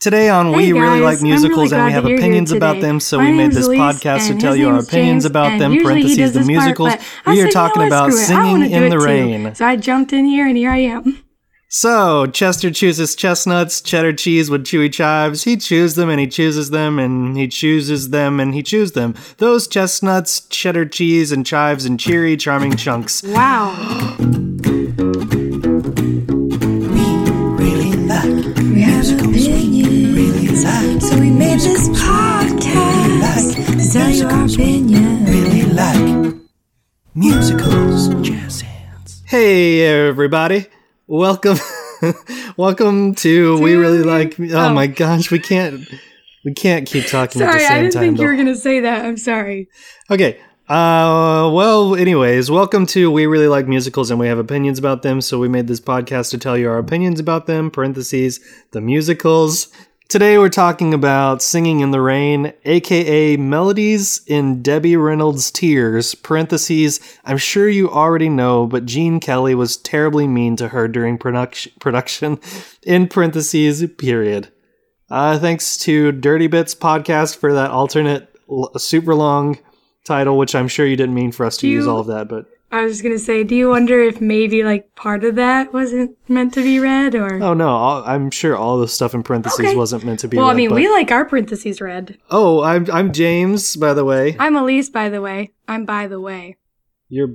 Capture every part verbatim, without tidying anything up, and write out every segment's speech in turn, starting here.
Today on Hey We guys, Really Like I'm Musicals really and we glad have that you're here opinions about today. them, so My we made name's this Elise, podcast to and tell his you our name's opinions James, about and them, usually he parentheses, does the this part, musicals. but I We said, are you talking know what, about screw it. I wanna Singing do in the it too. Rain. So I jumped in here, and here I am. So, Chester chooses chestnuts, cheddar cheese with chewy chives. He chews them and he chooses them and he chooses them and he chews them. Those chestnuts, cheddar cheese, and chives and cheery, charming chunks. Wow. Really like musicals. We really like. So we made this podcast to tell you our opinion. Really like musicals. Jazz hands. Hey, everybody. Welcome. Welcome to We Really Like. Oh, Oh. my gosh, we can't. We can't keep talking at the Sorry, same I didn't time. think you though. were going to say that. I'm sorry. Okay. Uh, well, anyways, welcome to We Really Like Musicals and we have opinions about them. So we made this podcast to tell you our opinions about them, parentheses, the musicals. Today we're talking about Singing in the Rain, aka Melodies in Debbie Reynolds' Tears, parentheses, I'm sure you already know, but Gene Kelly was terribly mean to her during production, production in parentheses, period. Uh, thanks to Dirty Bits podcast for that alternate l- super long title, which I'm sure you didn't mean for us to Do use you- all of that, but I was just going to say, do you wonder if maybe like part of that wasn't meant to be read or? oh no, all, I'm sure all the stuff in parentheses Okay. wasn't meant to be well, read, I mean, but- we like our parentheses read. Oh, I'm I'm James, by the way. I'm Elise, by the way. I'm by the way. You're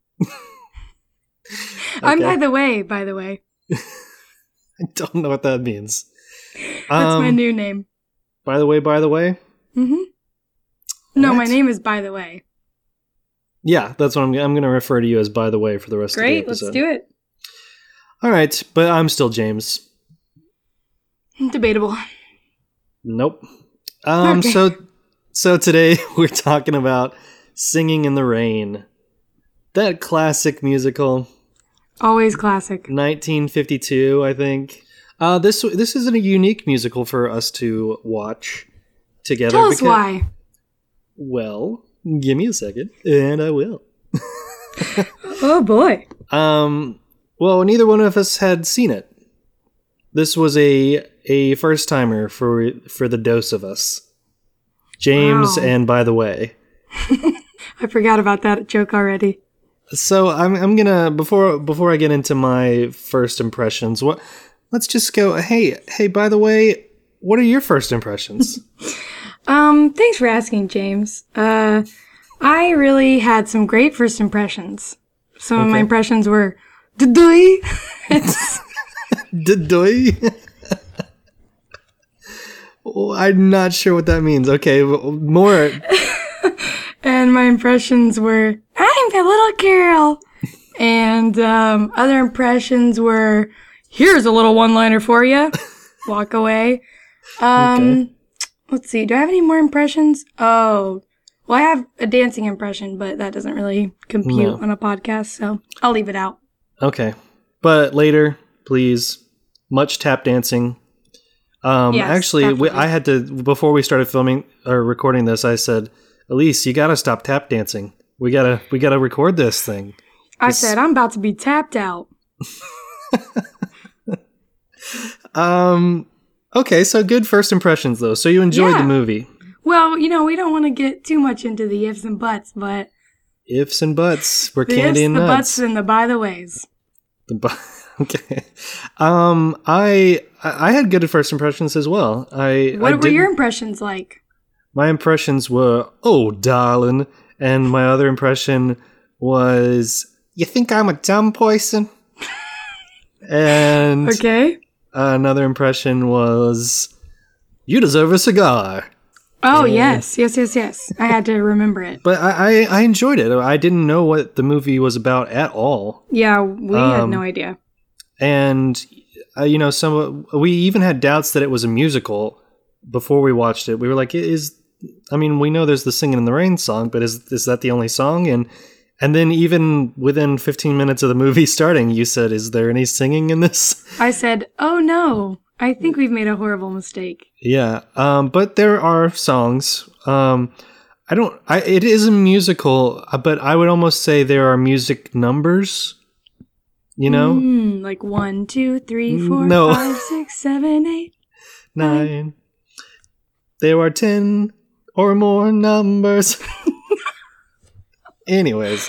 I'm Okay. by the way, by the way. I don't know what that means. That's my Um, new name. By the way, by the way. Mm-hmm. No, my What? name is by the way. Yeah, that's what I'm I'm going to refer to you as by the way for the rest Great, of the let's episode. do it. All right, but I'm still James. Debatable. Nope. Um Okay. so so today we're talking about Singing in the Rain. That classic musical, Always classic. nineteen fifty-two, I think. Uh this this isn't a unique musical for us to watch together. Tell us because- why. Well, give me a second, and I will. Oh boy. Um, well, neither one of us had seen it. This was a a first timer for for the dose of us, James. Wow. And by the way, I forgot about that joke already. so I'm I'm gonna before before I get into my first impressions, what let's just go. Hey hey, by the way, what are your first impressions? Um, thanks for asking, James. Uh, I really had some great first impressions. Some of my Okay. impressions were "Dudui." It's Did Oh, I'm not sure what that means. Okay, well, more. and my impressions were "I'm the little girl," and um, other impressions were "Here's a little one-liner for you." Walk away. Um, Okay. let's see. Do I have any more impressions? Oh, well, I have a dancing impression, but that doesn't really compute No. on a podcast, so I'll leave it out. Okay. But later, please. Much tap dancing. Um, Yes, actually, we, definitely. I had to, before we started filming or recording this, I said, Elise, you gotta stop tap dancing. We gotta, we gotta record this thing. I This- said I'm about to be tapped out. Um, okay, so good first impressions though. So you enjoyed Yeah. the movie. Well, you know, we don't want to get too much into the ifs and buts, but Ifs and buts. We're the candy ifs, and the nuts. buts, and the by the ways. The bu- okay. Um, I, I I had good first impressions as well. I, What I were your didn't- impressions like? My impressions were, oh, darling. And my other impression was, you think I'm a dumb person? And Okay. another impression was, you deserve a cigar. Oh Yeah. yes, yes, yes, yes. I had to remember it. But I, I, I enjoyed it. I didn't know what the movie was about at all. Yeah, we had Um, no idea. And, uh, you know, some we even had doubts that it was a musical before we watched it. We were like, is, I mean, we know there's the Singing in the Rain song, but is is that the only song? And and then even within fifteen minutes of the movie starting, you said, is there any singing in this? I said, "Oh no, I think we've made a horrible mistake." Yeah, um, but there are songs. Um, I don't. I it is a musical, uh, but I would almost say there are music numbers. You know, Mm, like one, two, three, four, No. five, six, seven, eight. nine. There are ten or more numbers. Anyways,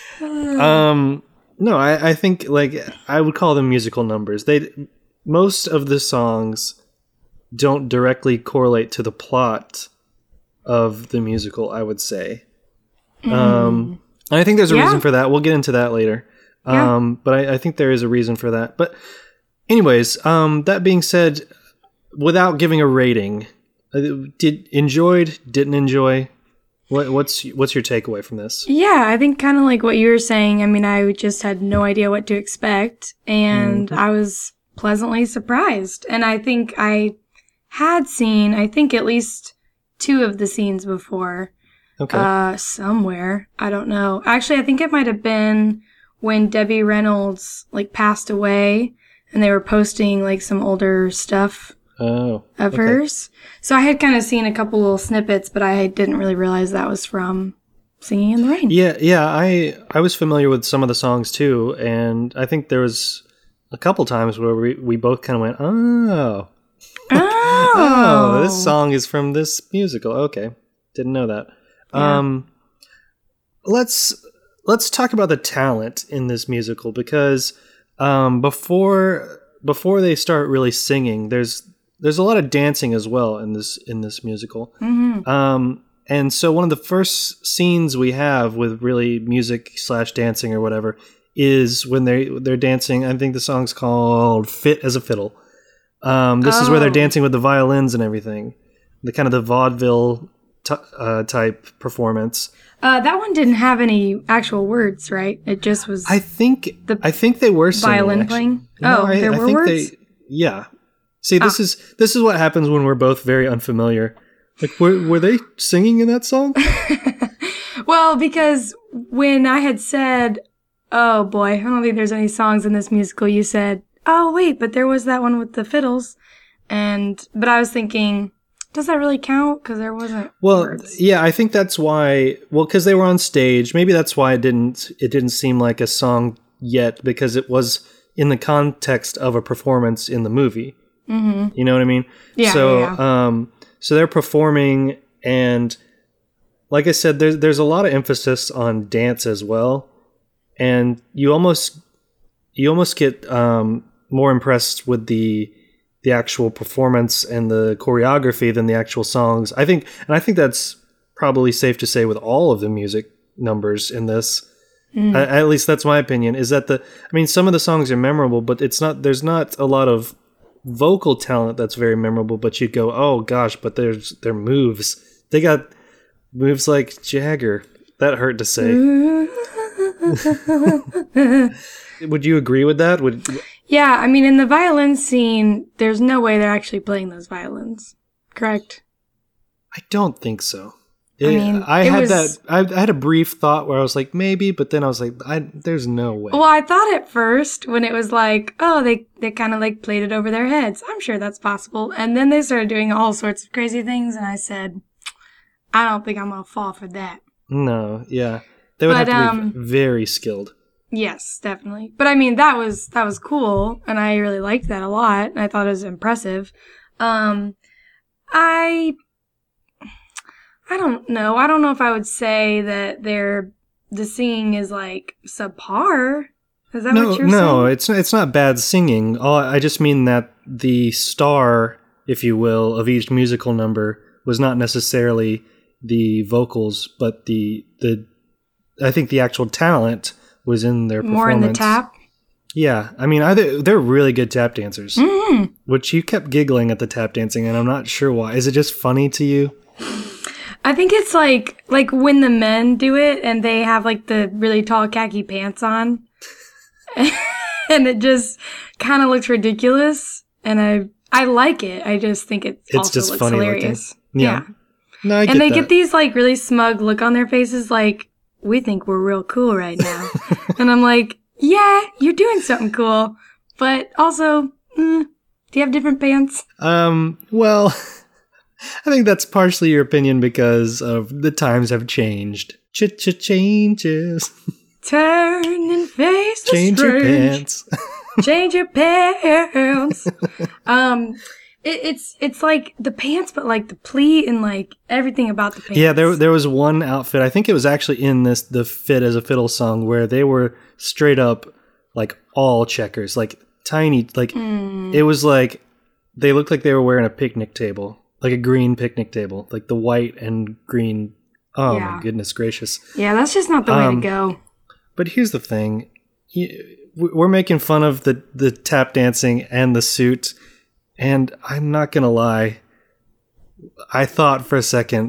um, no, I, I think like I would call them musical numbers. They most of the songs don't directly correlate to the plot of the musical, I would say. Mm. Um, and I think there's a yeah. reason for that. We'll get into that later. Yeah. Um, but I, I think there is a reason for that. But anyways, um, that being said, without giving a rating, did enjoyed, didn't enjoy? What, what's what's your takeaway from this? Yeah, I think kind of like what you were saying. I mean, I just had no idea what to expect, and mm-hmm. I was pleasantly surprised. And I think I had seen, I think at least two of the scenes before. Okay. Uh, somewhere. I don't know. Actually, I think it might have been when Debbie Reynolds like passed away, and they were posting like some older stuff. Oh, of okay. hers. So I had kind of seen a couple little snippets, but I didn't really realize that was from Singing in the Rain. Yeah, yeah, I I was familiar with some of the songs too, and I think there was a couple times where we, we both kind of went, oh. Oh. oh, this song is from this musical. Okay, didn't know that. Yeah. Um, let's let's talk about the talent in this musical, because um, before before they start really singing, there's There's a lot of dancing as well in this in this musical. Mm-hmm. Um, and so one of the first scenes we have with really music slash dancing or whatever is when they they're dancing. I think the song's called "Fit as a Fiddle." Um, this oh. is where they're dancing with the violins and everything, the kind of the vaudeville t- uh, type performance. Uh, that one didn't have any actual words, right? It just was. I think the I think they were singing, violin actually. playing. No, oh, I, there I were think words. They, yeah. See, this ah. is this is what happens when we're both very unfamiliar. Like, were, were they singing in that song? Well, because when I had said, oh boy, I don't think there's any songs in this musical, you said, oh wait, but there was that one with the fiddles. And, but I was thinking, does that really count? Because there wasn't Well, words. yeah, I think that's why, well, because they were on stage. Maybe that's why it didn't, it didn't seem like a song yet, because it was in the context of a performance in the movie. Mm-hmm. You know what I mean? Yeah. So, yeah, yeah. um, so they're performing, and like I said, there's there's a lot of emphasis on dance as well, and you almost you almost get um, more impressed with the the actual performance and the choreography than the actual songs. I think, and I think that's probably safe to say with all of the music numbers in this. Mm. I, at least that's my opinion. Is that the? I mean, some of the songs are memorable, but it's not. There's not a lot of vocal talent that's very memorable, but you'd go, oh gosh, but there's their moves. They got moves like Jagger. That hurt to say. Would you agree with that? Would Yeah, I mean, in the violin scene, there's no way they're actually playing those violins, correct? I don't think so. I mean, I it had was, that. I, I had a brief thought where I was like, maybe, but then I was like, I, there's no way. Well, I thought at first when it was like, oh, they, they kind of like played it over their heads. I'm sure that's possible. And then they started doing all sorts of crazy things, and I said, I don't think I'm going to fall for that. No, yeah. They would but, have to um, be very skilled. Yes, definitely. But I mean, that was, that was cool, and I really liked that a lot, and I thought it was impressive. Um, I... I don't know. I don't know if I would say that they're, the singing is like subpar. Is that no, what you're no, saying? No, it's, it's not bad singing. All, I just mean that the star, if you will, of each musical number was not necessarily the vocals, but the, the I think the actual talent was in their performance. More in the tap? Yeah. I mean, either, they're really good tap dancers. Mm-hmm. Which you kept giggling at the tap dancing, and I'm not sure why. Is it just funny to you? I think it's like like when the men do it and they have like the really tall khaki pants on and it just kind of looks ridiculous, and I I like it. I just think it it's also just looks funny hilarious. Looking. Yeah. yeah. No, I and get they that. get these like really smug look on their faces like, we think we're real cool right now. And I'm like, yeah, you're doing something cool, but also, mm, do you have different pants? Um, well, I think that's partially your opinion because of the times have changed. Ch-ch-changes. Turn and face the Change your strange. pants. Change your pants. um, It, it's it's like the pants, but like the pleat and like everything about the pants. Yeah, there there was one outfit. I think it was actually in this the Fit as a Fiddle song where they were straight up like all checkers, like tiny, like Mm. it was like they looked like they were wearing a picnic table, like a green picnic table, like the white and green. Oh Yeah. my goodness gracious! Yeah, that's just not the way Um, to go. But here's the thing: You- we're making fun of the the tap dancing and the suit. And I'm not going to lie, I thought for a second,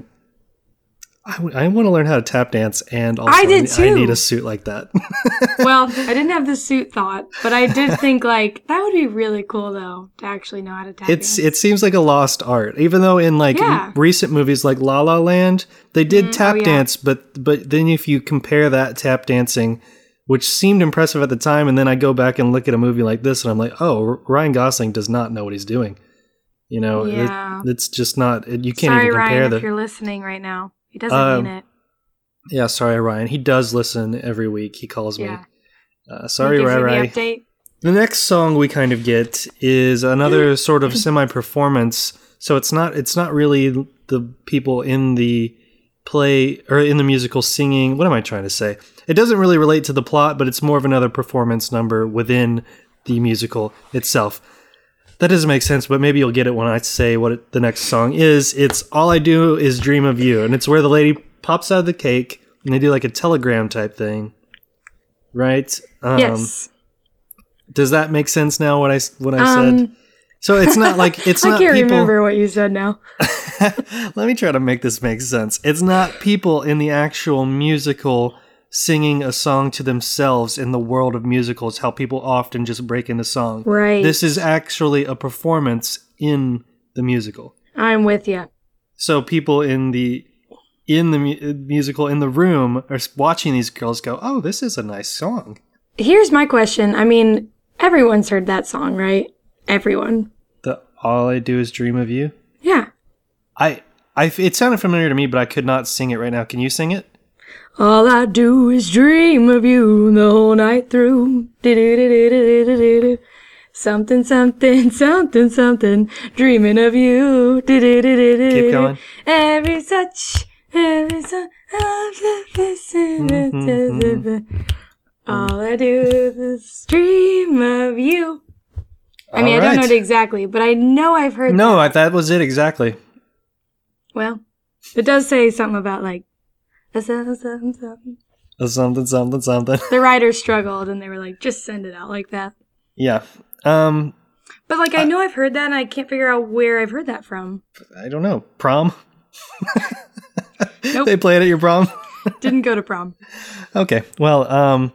I, w- I want to learn how to tap dance, and also I did I too. need a suit like that. Well, I didn't have the suit thought, but I did think like that would be really cool though to actually know how to tap it's dance. It seems like a lost art, even though in like Yeah. recent movies like La La Land, they did Mm, tap oh, yeah. dance, but but then if you compare that tap dancing, which seemed impressive at the time, and then I go back and look at a movie like this, and I'm like, oh, R- Ryan Gosling does not know what he's doing. You know, it- Yeah. it's just not. It, you can't Sorry, even compare Ryan, the. if you're listening right now. He doesn't Um, mean it. Yeah, sorry, Ryan. He does listen every week. He calls me. Yeah. Uh, sorry, He gives you Ryan. the update. The next song we kind of get is another sort of semi-performance. So it's not it's not really the people in the play or in the musical singing. What am I trying to say? It doesn't really relate to the plot, but it's more of another performance number within the musical itself. That doesn't make sense, but maybe you'll get it when I say what it, the next song is. It's All I Do Is Dream of You, and it's where the lady pops out of the cake and they do like a telegram type thing, right? Um, Yes. Does that make sense now? What I what I Um, said. So it's not like it's I not can't people. remember what you said now. Let me try to make this make sense. It's not people in the actual musical singing a song to themselves in the world of musicals. How people often just break into song. Right. This is actually a performance in the musical. I'm with you. So people in the in the mu- musical in the room are watching these girls go, "Oh, this is a nice song." Here's my question. I mean, everyone's heard that song, right? Everyone. The All I Do Is Dream of You. Yeah. I, I, it sounded familiar to me, but I could not sing it right now. Can you sing it? All I do is dream of you the whole night through. Do-do-do-do-do-do-do-do. Something, something, something, something. Dreaming of you. Do-do-do-do-do-do. Keep going. Every such, every such. All I do is dream of you. I mean, All I don't know right. it exactly, but I know I've heard No, that. I, that was it exactly. Well, it does say something about like something, something, something. Something, something, something. The writers struggled and they were like, just send it out like that. Yeah. Um, But like, I know I've heard that and I can't figure out where I've heard that from. I don't know. Prom? Nope. They play it at your prom? Didn't go to prom. Okay. Well, um,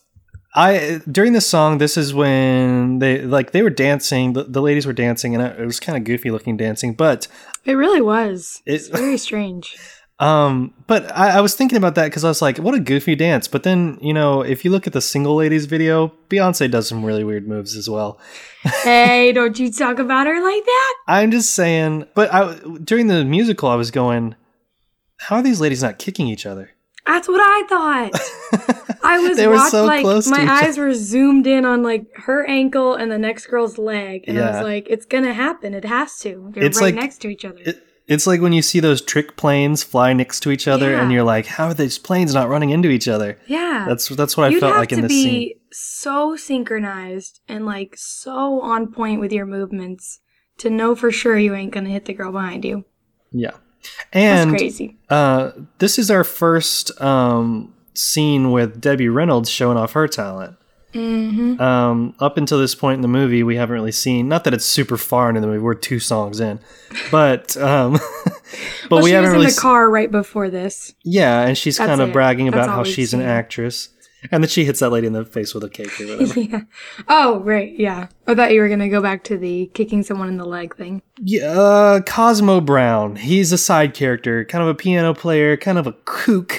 I during this song, this is when they like they were dancing. The, the ladies were dancing, and it was kind of goofy looking dancing. But It really was. It- It's very strange. um, but I, I was thinking about that because I was like, what a goofy dance. But then you know, if you look at the single ladies video, Beyonce does some really weird moves as well. Hey, don't you talk about her like that? I'm just saying. But I, during the musical, I was going, how are these ladies not kicking each other? That's what I thought. I was They were watch- so like close to my each eyes were zoomed in on like her ankle and the next girl's leg, and I Yeah. was like, "It's gonna happen. It has to. They're It's right like- next to each other." It, it's like when you see those trick planes fly next to each other, and Yeah. you're like, how are these planes not running into each other? yeah, That's that's what I you'd felt have like in to this be scene. so synchronized and like so on point with your movements to know for sure you ain't gonna hit the girl behind you. Yeah, That's and crazy. uh, this is our first um, scene with Debbie Reynolds showing off her talent. Mm-hmm. Um, up until this point in the movie, we haven't really seen. Not that it's super far into the movie; we're two songs in, but um, but Well, we she haven't was in really. the s- car right before this. Yeah, and she's That's kind of it. bragging That's about all how we've she's an seen. actress, and then she hits that lady in the face with a cake or whatever. Yeah. Oh, right. Yeah. I thought you were gonna go back to the kicking someone in the leg thing. Yeah, uh, Cosmo Brown. He's a side character, kind of a piano player, kind of a kook.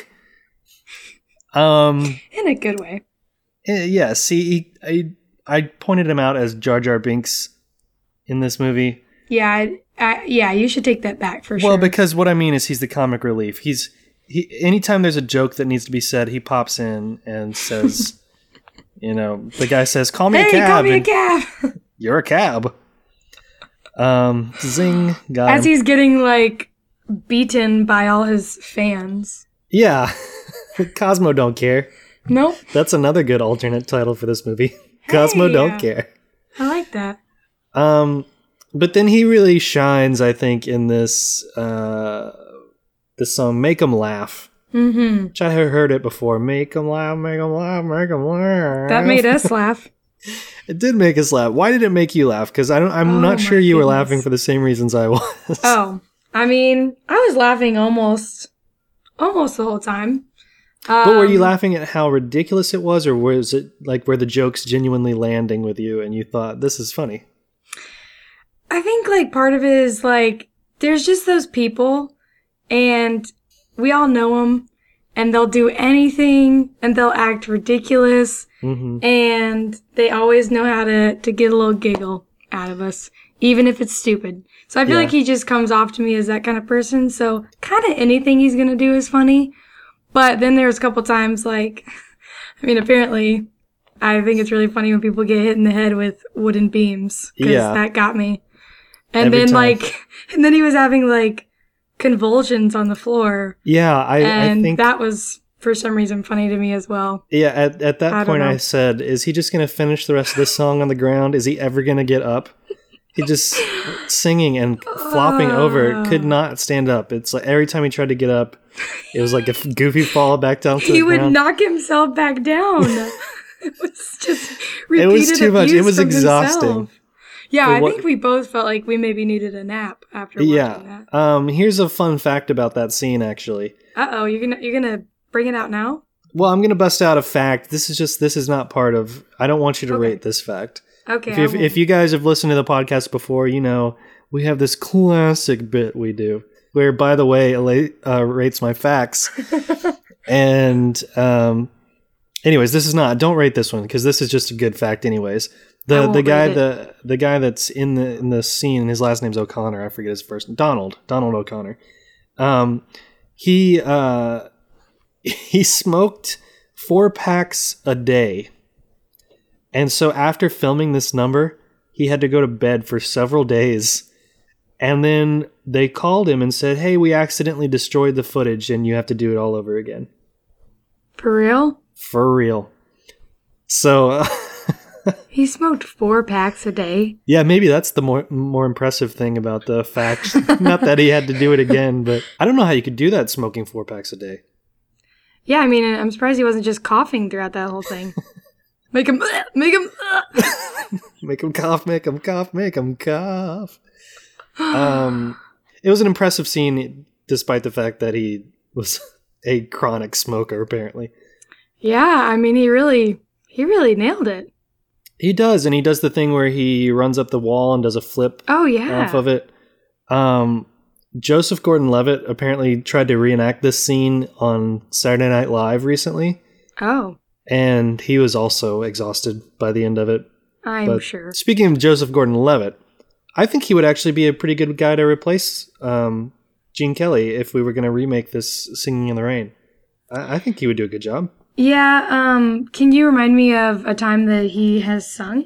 Um, In a good way. eh, yes, he, I, I pointed him out as Jar Jar Binks in this movie. Yeah. I, I, yeah. You should take that back for sure. Well, because what I mean is he's the comic relief. He's he. Anytime there's a joke that needs to be said, he pops in and says, you know, the guy says, "Call me hey, a cab," call me a and cab. you're a cab. Um, zing, got As him. he's getting, like, beaten by all his fans. Yeah. Cosmo don't care. Nope. That's another good alternate title for this movie. Cosmo Hey. don't care. I like that. Um, but then he really shines, I think, in this uh, this song, "Make 'Em Laugh." Mm-hmm. Which I had heard it before. Make 'em laugh, make 'em laugh, make 'em laugh. That made us laugh. It did make us laugh. Why did it make you laugh? Because I don't. I'm Oh not my sure you were goodness. laughing for the same reasons I was. Oh, I mean, I was laughing almost, almost the whole time. But were you Um, laughing at how ridiculous it was, or was it like were the jokes genuinely landing with you, and you thought this is funny? I think like part of it is like there's just those people, and we all know them, and they'll do anything, and they'll act ridiculous, Mm-hmm. and they always know how to to get a little giggle out of us, even if it's stupid. So I feel Yeah. like he just comes off to me as that kind of person. So kind of anything he's gonna do is funny. But then there's a couple times like, I mean, apparently, I think it's really funny when people get hit in the head with wooden beams because Yeah. that got me. And Every then time. like, and then he was having like convulsions on the floor, Yeah, I, I and think. that was for some reason funny to me as well. Yeah, at at that I don't point, I know. said, "Is he just gonna finish the rest of this song on the ground? Is he ever gonna get up?" He just singing and flopping over, could not stand up. It's like every time he tried to get up, it was like a f- goofy fall back down to He the would ground. knock himself back down. It was just It repeated was too much. It abuse was from exhausting. himself. Yeah, But I what- think we both felt like we maybe needed a nap after watching Yeah. that. Um. Here's a fun fact about that scene. Actually, Uh oh, you're gonna you're gonna bring it out now? well, I'm gonna bust out a fact. This is just this is not part of. I don't want you to Okay. rate this fact. Okay. If, I if, won't. if you guys have listened to the podcast before, you know we have this classic bit we do where, by the way, Ela- uh, rates my facts. And, um, anyways, this is not. Don't rate this one because this is just a good fact, anyways. I The won't the guy rate it. the the guy that's in the in the scene, his last name's O'Connor. I forget his first. Donald Donald O'Connor. Um, he uh, he smoked four packs a day. And so after filming this number, he had to go to bed for several days. And then they called him and said, "Hey, we accidentally destroyed the footage and you have to do it all over again." For real? For real. So, uh, He smoked four packs a day. yeah, maybe that's the more more impressive thing about the fact. Not that he had to do it again, but I don't know how you could do that smoking four packs a day. Yeah, I mean, I'm surprised he wasn't just coughing throughout that whole thing. Make him, make him. Make him cough, make him cough, make him cough. Um, it was an impressive scene, despite the fact that he was a chronic smoker, apparently. Yeah, I mean, he really, he really nailed it. He does, and he does the thing where he runs up the wall and does a flip Oh yeah. off of it. Um, Joseph Gordon-Levitt apparently tried to reenact this scene on Saturday Night Live recently, Oh, and he was also exhausted by the end of it. I'm But sure. speaking of Joseph Gordon-Levitt, I think he would actually be a pretty good guy to replace um, Gene Kelly if we were going to remake this Singing in the Rain. I, I think he would do a good job. Yeah. Um. Can you remind me of a time that he has sung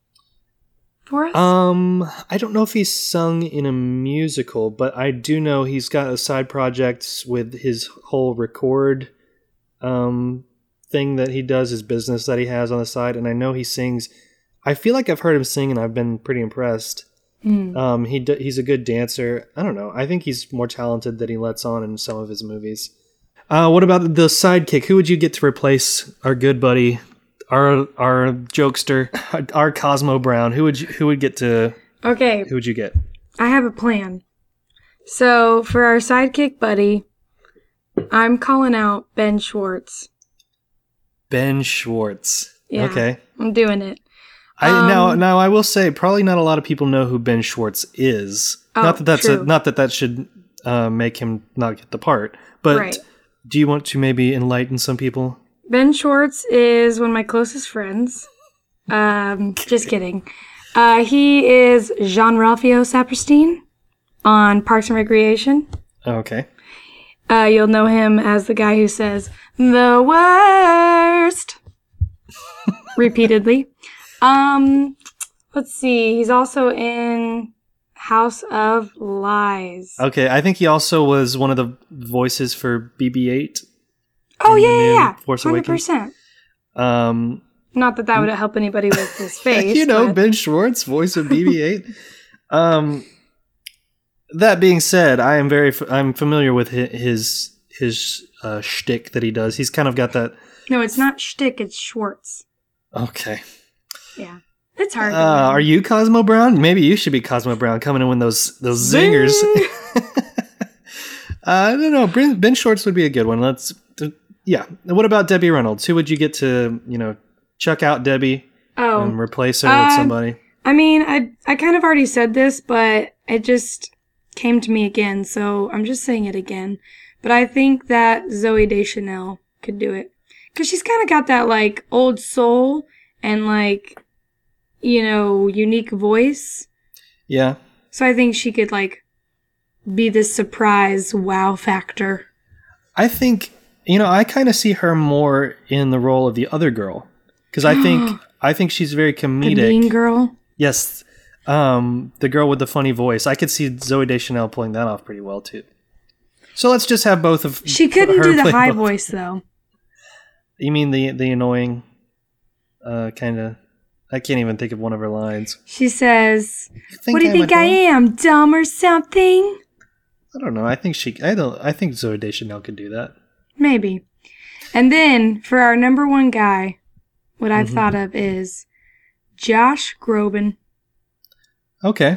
for us? Um, I don't know if he's sung in a musical, but I do know he's got a side project with his whole record um, thing that he does, his business that he has on the side, and I know he sings. I feel like I've heard him sing, and I've been pretty impressed. Mm. Um, he d- he's a good dancer. I don't know. I think he's more talented than he lets on in some of his movies. Uh, what about the sidekick? Who would you get to replace our good buddy, our our jokester, our Cosmo Brown? Who would you, who would get to? Okay. Who would you get? I have a plan. So for our sidekick buddy, I'm calling out Ben Schwartz. Ben Schwartz. Yeah. Okay. I'm doing it. I Um, now now I will say probably not a lot of people know who Ben Schwartz is. Oh, not that that's a, true. not that that should uh, make him not get the part. But Right. do you want to maybe enlighten some people? Ben Schwartz is one of my closest friends. Um, just kidding. Uh, he is Jean-Ralphio Saperstein on Parks and Recreation. Okay. Uh, you'll know him as the guy who says, "The worst," repeatedly. Um, let's see. He's also in House of Lies. Okay, I think he also was one of the voices for B B eight. Oh, in yeah, the yeah, new yeah. Force one hundred Awakens. percent. Um, Not that that would help anybody with his face. you know, but- Ben Schwartz, voice of B B eight. um, that being said, I am very f- I'm familiar with hi- his his uh, shtick that he does. He's kind of got that. No, it's not shtick, it's Schwartz. Okay. Yeah. It's hard. Uh, to learn. are you Cosmo Brown? Maybe you should be Cosmo Brown coming in with those those zingers. Zing! uh, I don't know. Ben, Ben Schwartz would be a good one. Let's. Uh, yeah. What about Debbie Reynolds? Who would you get to you know chuck out Debbie Oh. and replace her Uh, with somebody? I mean, I I kind of already said this, but it just came to me again, so I'm just saying it again. But I think that Zooey Deschanel could do it. Because she's kind of got that, like, old soul and, like, you know, unique voice. Yeah. So I think she could, like, be this surprise wow factor. I think you know I kind of see her more in the role of the other girl because I think I think she's very The comedic. mean girl. Yes, um, the girl with the funny voice. I could see Zooey Deschanel pulling that off pretty well too. So let's just have both of. She couldn't her do the play high both. voice, though. You mean the the annoying, uh, kind of? I can't even think of one of her lines. She says, Think what do you I'm think a I doll? am, dumb or something? I don't know. I think she. I don't. I think Zooey Deschanel could do that. Maybe. And then, for our number one guy, what I've Mm-hmm. thought of is Josh Groban. Okay.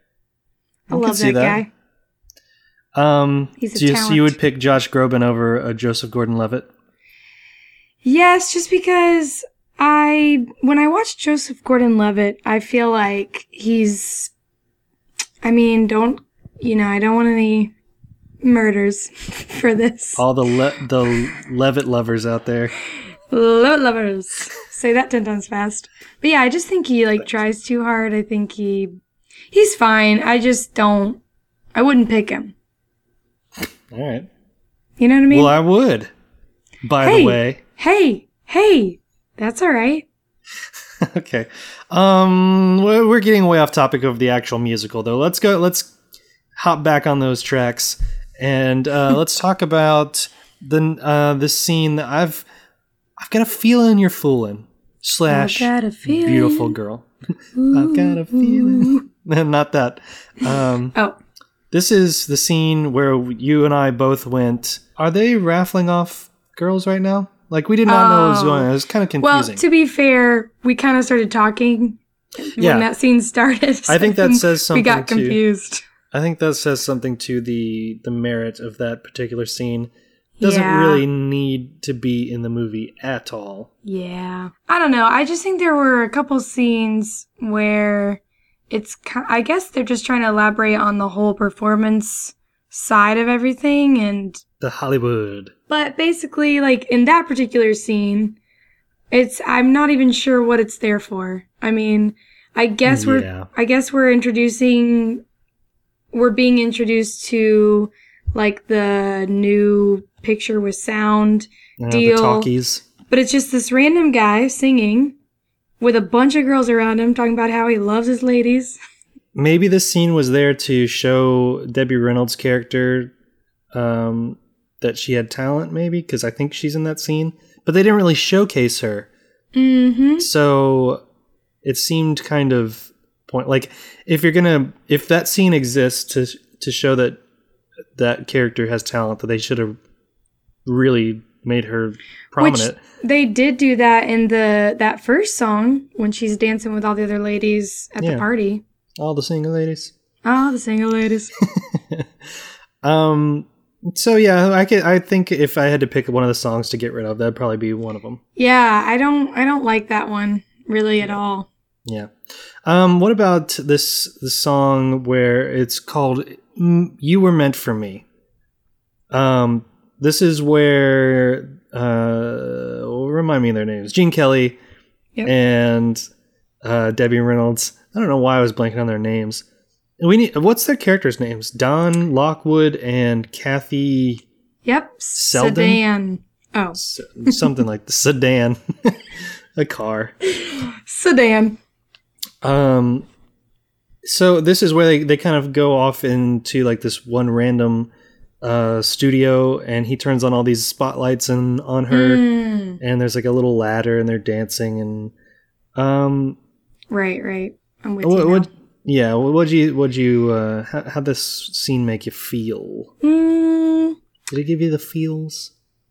I I love could see that, that. guy. Um, He's a so you, so talent. you would pick Josh Groban over uh, Joseph Gordon-Levitt? Yes, just because I, when I watch Joseph Gordon-Levitt, I feel like he's, I mean, don't, you know, I don't want any murders for this. All the le- the Levitt lovers out there. Love lovers. Say that ten times fast. But yeah, I just think he like tries too hard. I think he he's fine. I just don't I wouldn't pick him. All right. You know what I mean? Well, I would. By hey, the way. hey, hey. That's all right. Okay. Um, we're we're getting way off topic of the actual musical, though. Let's go. Let's hop back on those tracks and uh, let's talk about the uh, the scene that I've I've got a feeling you're fooling. Slash, I've got a feeling. beautiful girl. I've got a feeling. Not that. Um, Oh, This is the scene where you and I both went, are they raffling off girls right now? Like, we did not know what was Oh. going on. It was kind of well, confusing. to be fair, we kind of started talking Yeah. when that scene started. I think that so says We something got too. confused. I think that says something to the, the merit of that particular scene. Doesn't Yeah. really need to be in the movie at all. Yeah. I don't know. I just think there were a couple scenes where it's, ki- I guess they're just trying to elaborate on the whole performance side of everything. And, The Hollywood. but basically, like in that particular scene, it's, I'm not even sure what it's there for. I mean, I guess Yeah. we're, I guess we're introducing, we're being introduced to like the new picture with sound You know, deal. The talkies. But it's just this random guy singing with a bunch of girls around him talking about how he loves his ladies. Maybe this scene was there to show Debbie Reynolds' character um, that she had talent, maybe, because I think she's in that scene. But they didn't really showcase her. Mm-hmm. So it seemed kind of point like if you're gonna if that scene exists to to show that that character has talent, that they should have really made her prominent. Which they did do that in the that first song when she's dancing with all the other ladies at Yeah. the party. All the single ladies. Oh, the single ladies. Um. So yeah, I could. I think if I had to pick one of the songs to get rid of, that'd probably be one of them. Yeah, I don't I don't like that one really at all. Yeah. Um. What about this the song where it's called "Mm, "You Were Meant for Me"? Um. This is where uh, remind me of their names: Gene Kelly Yep. and uh, Debbie Reynolds. I don't know why I was blanking on their names. We need what's their characters' names? Don Lockwood and Kathy Yep. Selden? Sedan. Oh, S- something like the sedan, a car. sedan. Um, So this is where they, they kind of go off into like this one random uh, studio, and he turns on all these spotlights and on her, Mm. and there's like a little ladder, and they're dancing, and um, Right, right. I'm with what, you. what Now. yeah, what would you would you uh, how how'd this scene make you feel? Mm, Did it give you the feels?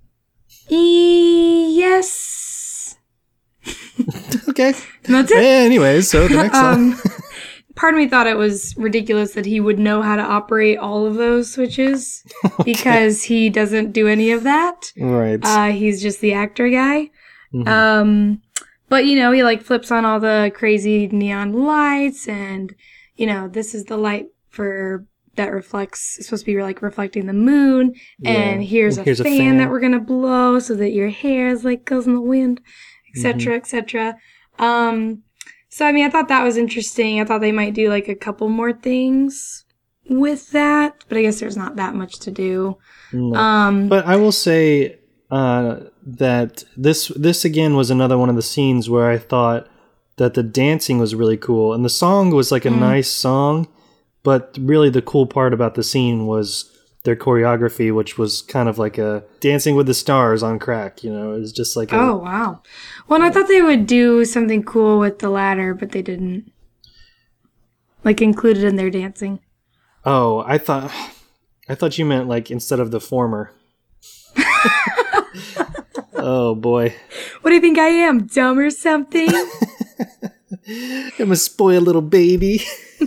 e- yes. Okay. That's it. Anyways, so the next song. Um, part of me thought it was ridiculous that he would know how to operate all of those switches because he doesn't do any of that. Right. Uh, he's just the actor guy. Mhm. Um, but you know, he like flips on all the crazy neon lights, and you know, this is the light for that reflects. It's supposed to be like reflecting the moon, Yeah. and here's, And here's a, a fan fan. that we're gonna blow so that your hair is like goes in the wind, et Mm-hmm. cetera, et cetera. Um, so I mean, I thought that was interesting. I thought they might do like a couple more things with that, but I guess there's not that much to do. No. Um, But I will say uh, that this this again was another one of the scenes where I thought that the dancing was really cool, and the song was like a nice song, but really the cool part about the scene was their choreography, which was kind of like a Dancing with the Stars on crack. You know, it was just like a, oh wow. Well, and I thought they would do something cool with the ladder, but they didn't. Like included in their dancing. oh, I thought I thought you meant like instead of the former. Oh boy. What do you think I am, dumb or something? I'm a spoiled little baby.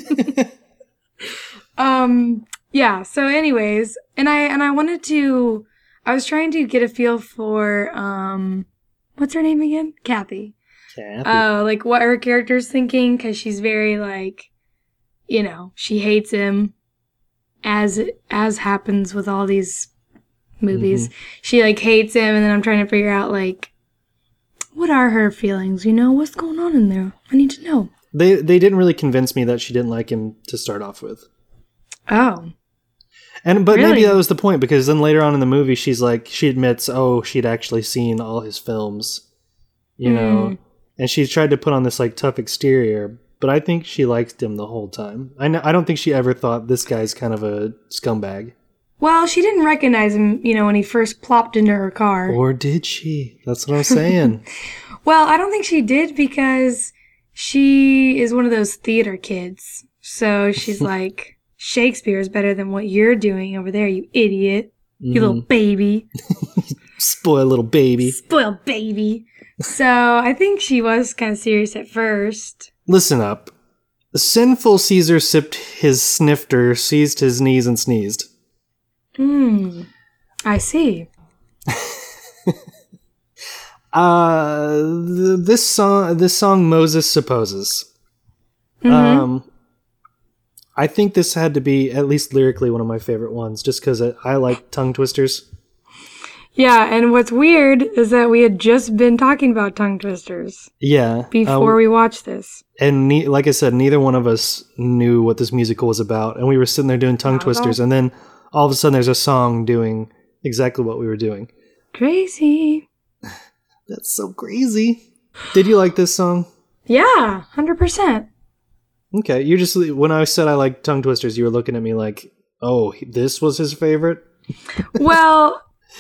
um, yeah. So, anyways, and I and I wanted to. I was trying to get a feel for um, what's her name again? Kathy. Kathy. Uh, like what her character's thinking, because she's very like, you know, she hates him, as as happens with all these movies. She like hates him, and then I'm trying to figure out like, what are her feelings? You know, what's going on in there? I need to know. They they didn't really convince me that she didn't like him to start off with. Oh, And but Really? maybe that was the point, because then later on in the movie she's like she admits, oh, she'd actually seen all his films. You know. And she tried to put on this like tough exterior, but I think she liked him the whole time. I know, I don't think she ever thought this guy's kind of a scumbag. well, she didn't recognize him, you know, when he first plopped into her car. Or did she? That's what I'm saying. Well, I don't think she did because she is one of those theater kids. So she's like, Shakespeare is better than what you're doing over there, you idiot. You little baby. Spoiled little baby. Spoiled baby. So I think she was kind of serious at first. Listen up. Sinful Caesar sipped his snifter, seized his knees, and sneezed. Hmm. I see. Uh, th- this song, this song, Moses Supposes. Mm-hmm. Um, I think this had to be, at least lyrically, one of my favorite ones, just because I, I like tongue twisters. Yeah, and what's weird is that we had just been talking about tongue twisters Yeah. before uh, we watched this. And ne- like I said, neither one of us knew what this musical was about, and we were sitting there doing tongue Not at all. twisters, and then all of a sudden there's a song doing exactly what we were doing. Crazy. That's so crazy. Did you like this song? Yeah, one hundred percent. Okay, you just when I said I like tongue twisters, you were looking at me like, "Oh, he- this was his favorite." Well,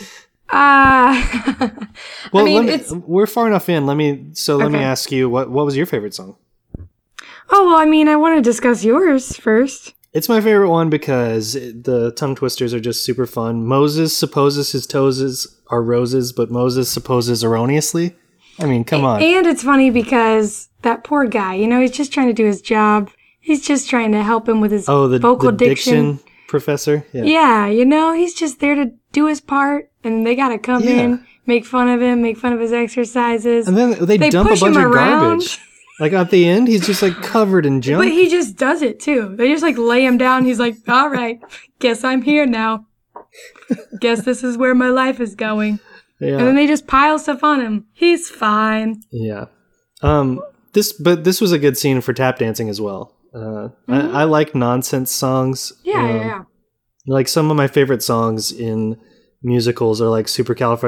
uh, Well, I mean, let me, it's we're far enough in. Let me so let me Okay. ask you what what was your favorite song? oh well. I mean, I want to discuss yours first. It's my favorite one because it- the tongue twisters are just super fun. Moses supposes his toes are roses, but Moses supposes erroneously. I mean, come on. And it's funny because that poor guy, you know, he's just trying to do his job. He's just trying to help him with his Oh, the, vocal the diction. diction professor. Yeah. Yeah, you know, he's just there to do his part, and they gotta come Yeah. in, make fun of him, make fun of his exercises. And then they, They dump a push bunch him of around. garbage. Like at the end, he's just like covered in junk. But he just does it too. They just like lay him down. He's like, all right, guess I'm here now. Guess this is where my life is going. yeah. And then they just pile stuff on him. He's fine. Yeah. Um. This, but this was a good scene for tap dancing as well. Uh, I, I like nonsense songs. Mm-hmm. Yeah, Um, yeah, yeah. Like some of my favorite songs in musicals are like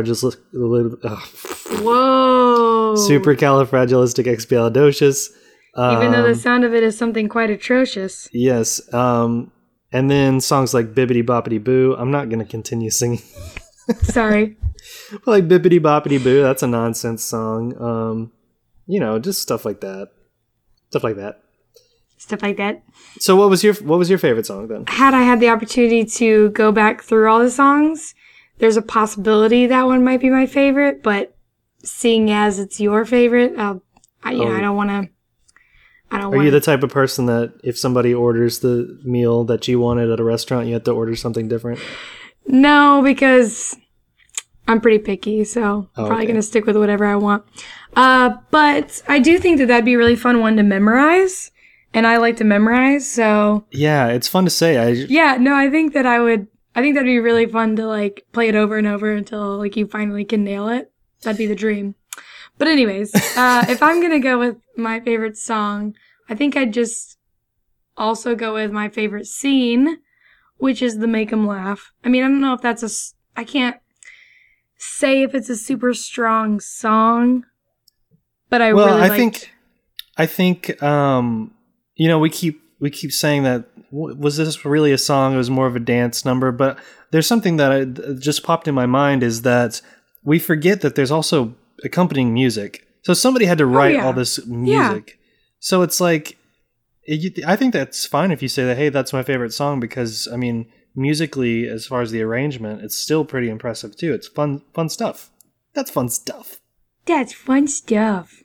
supercalifragilistic, uh, Whoa. supercalifragilisticexpialidocious. Even though the Um, sound of it is something quite atrocious. Yes. Um, and then songs like Bibbidi Boppity Boo. I'm not going to continue singing. Sorry. But like Bibbidi Boppity Boo, that's a nonsense song. Um, you know, just stuff like that. Stuff like that. Stuff like that. So what was your what was your favorite song then? Had I had the opportunity to go back through all the songs, there's a possibility that one might be my favorite, but seeing as it's your favorite, uh, I, you know, Oh. I don't want to. I don't Are want. you the type of person that if somebody orders the meal that you wanted at a restaurant, you have to order something different? No, because I'm pretty picky, so I'm Oh, probably okay. gonna stick with whatever I want. Uh, but I do think that that'd be a really fun one to memorize, and I like to memorize, so Yeah, it's fun to say. I yeah. No, I think that I would. I think that'd be really fun to like play it over and over until like you finally can nail it. That'd be the dream. But anyways, uh, if I'm gonna go with my favorite song, I think I'd just also go with my favorite scene, which is the Make 'Em Laugh. I mean, I don't know if that's a. s- I can't say if it's a super strong song, but I well, really I liked. think I think um, you know we keep we keep saying that w- was this really a song? It was more of a dance number, but there's something that I, that just popped in my mind is that we forget that there's also accompanying music. So somebody had to write yeah. all this music. So it's like it, I think that's fine if you say that. Hey, that's my favorite song because I mean musically, as far as the arrangement, it's still pretty impressive too. It's fun fun stuff. That's fun stuff. That's fun stuff.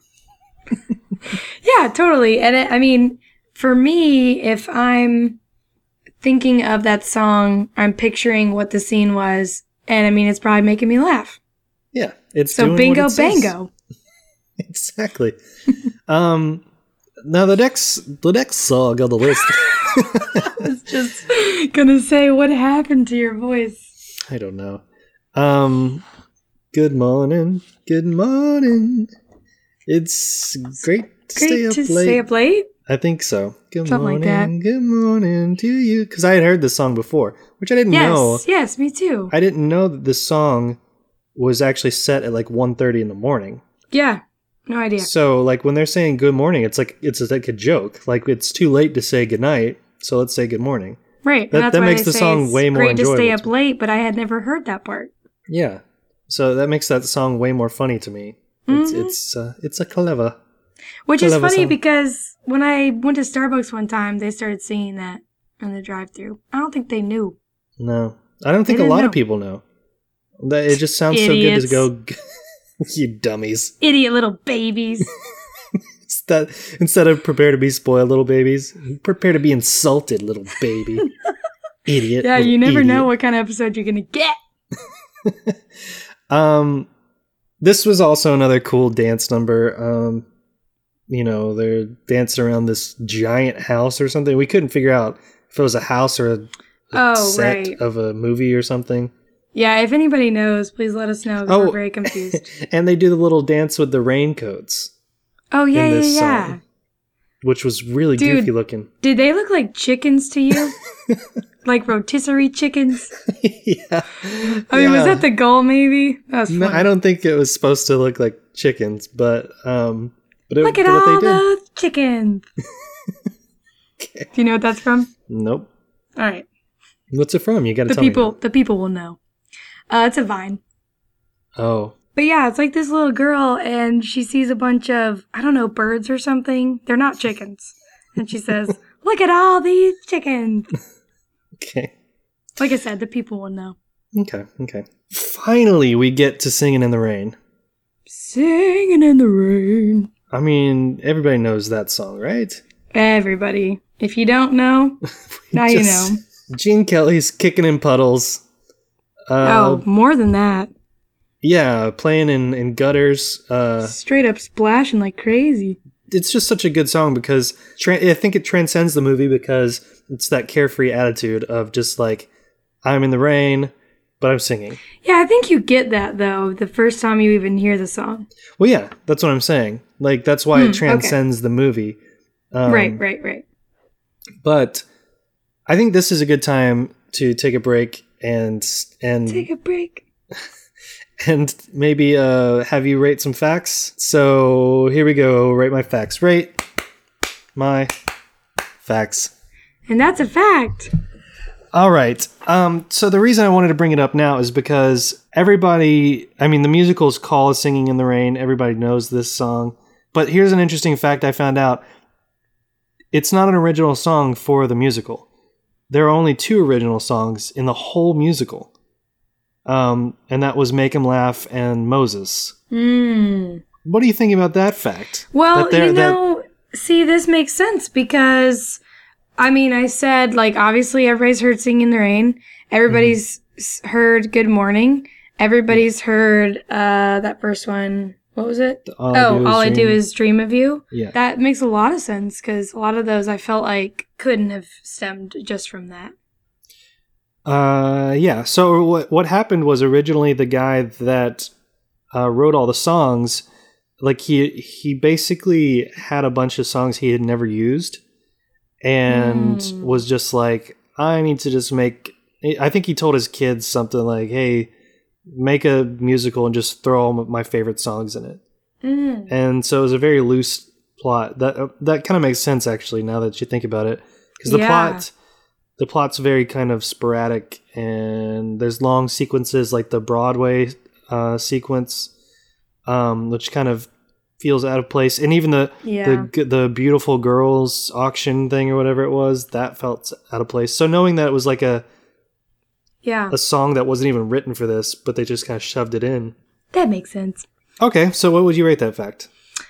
Yeah, totally. And it, I mean, for me, if I'm thinking of that song, I'm picturing what the scene was, and I mean, it's probably making me laugh. Yeah, it's So doing bingo, what it says. bango. Exactly. um, now the next the next song on the list. I was just gonna say, what happened to your voice? I don't know. Um, good morning, good morning. It's great to Great stay up to late. stay up late. I think so. Good Something like morning, that. good morning to you. Because I had heard this song before, which I didn't Yes, know. yes, me too. I didn't know that this song was actually set at like one thirty in the morning. Yeah, no idea. So like when they're saying good morning, it's like it's like a joke. Like it's too late to say good night, so let's say good morning. Right, that- and that's that why makes they the say song it's way more great to stay enjoyable up to me. late, but I had never heard that part. Yeah. So that makes that song way more funny to me. It's Mhm. it's uh, it's a clever. Which is Clever funny song. because when I went to Starbucks one time, they started singing that in the drive-thru. I don't think they knew. No, I don't think They a didn't lot know. of people know. That it just sounds Idiots. so good to go. You dummies. Idiot little babies. It's that instead of prepare to be spoiled, little babies, prepare to be insulted, little baby. Idiot. Yeah, little you never know idiot. what kind of episode you're gonna get. Um, this was also another cool dance number. Um, you know, they're dancing around this giant house or something. We couldn't figure out if it was a house or a, a Oh, set right. of a movie or something. Yeah, if anybody knows, please let us know because Oh. we're very confused. And they do the little dance with the raincoats, Oh, yeah, in yeah, this yeah. song. which was really Dude. goofy looking. Did they look like chickens to you? Like rotisserie chickens? Yeah. I mean, was Yeah. that the goal, maybe? That was No, funny. I don't think it was supposed to look like chickens, but um, but, it, Look at but what all they did. those chickens. Do you know what that's from? Nope. All right. What's it from? You got to The tell people, me. the people will know. Uh, it's a vine. Oh, But yeah, it's like this little girl, and she sees a bunch of, I don't know, birds or something. They're not chickens. And she says, look at all these chickens. okay. Like I said, the people will know. Okay, okay. Finally, we get to Singing in the Rain. Singing in the rain. I mean, everybody knows that song, right? Everybody. If you don't know, now you know. Just- Gene Kelly's Kicking in Puddles. Uh, Oh, more than that. Yeah, playing in, in gutters. Uh, Straight up splashing like crazy. it's just such a good song because tra- I think it transcends the movie because it's that carefree attitude of just like, I'm in the rain, but I'm singing. Yeah, I think you get that, though, the first time you even hear the song. Well, yeah, that's what I'm saying. Like, that's why Hmm, it okay. transcends the movie. Um, right, right, right. But I think this is a good time to take a break and and Take a break. and maybe uh, have you rate some facts. So here we go. Rate my facts. Rate. my facts. And that's a fact. All right. Um, so the reason I wanted to bring it up now is because everybody, I mean, the musical's called Singing in the Rain. Everybody knows this song. But here's an interesting fact I found out. It's not an original song for the musical. There are only two original songs in the whole musical. Um, and that was Make 'Em Laugh and Moses. Mm. What do you think about that fact? Well, That there- you that- know, see, this makes sense because, I mean, I said, like, obviously everybody's heard Singing in the Rain. Everybody's s heard Good Morning. Everybody's heard uh, that first one. What was it? All I oh, Do Is All I Do Dream. Is Dream of You. Yeah. That makes a lot of sense because a lot of those I felt like couldn't have stemmed just from that. Uh, yeah. So what what happened was originally the guy that uh, wrote all the songs, like he he basically had a bunch of songs he had never used, and Mm. was just like, I need to just make. I think he told his kids something like, "Hey, make a musical and just throw all my favorite songs in it." Mm. And so it was a very loose plot. That uh, that kind of makes sense actually now that you think about it, because the Yeah. plot. The plot's very kind of sporadic, and there's long sequences like the Broadway uh, sequence, um, which kind of feels out of place, and even the Yeah. the the beautiful girls auction thing or whatever it was, that felt out of place. So knowing that it was like a Yeah. a song that wasn't even written for this, but they just kind of shoved it in. That makes sense. Okay, so what would you rate that fact?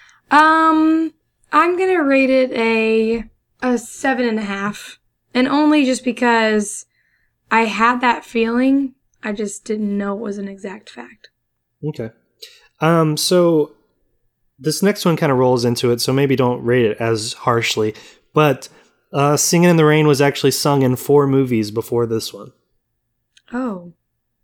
Um, I'm gonna rate it a a seven and a half, and only just because I had that feeling. I just didn't know it was an exact fact. Okay, um, so this next one kind of rolls into it, so maybe don't rate it as harshly. But uh, "Singing in the Rain" was actually sung in four movies before this one. Oh,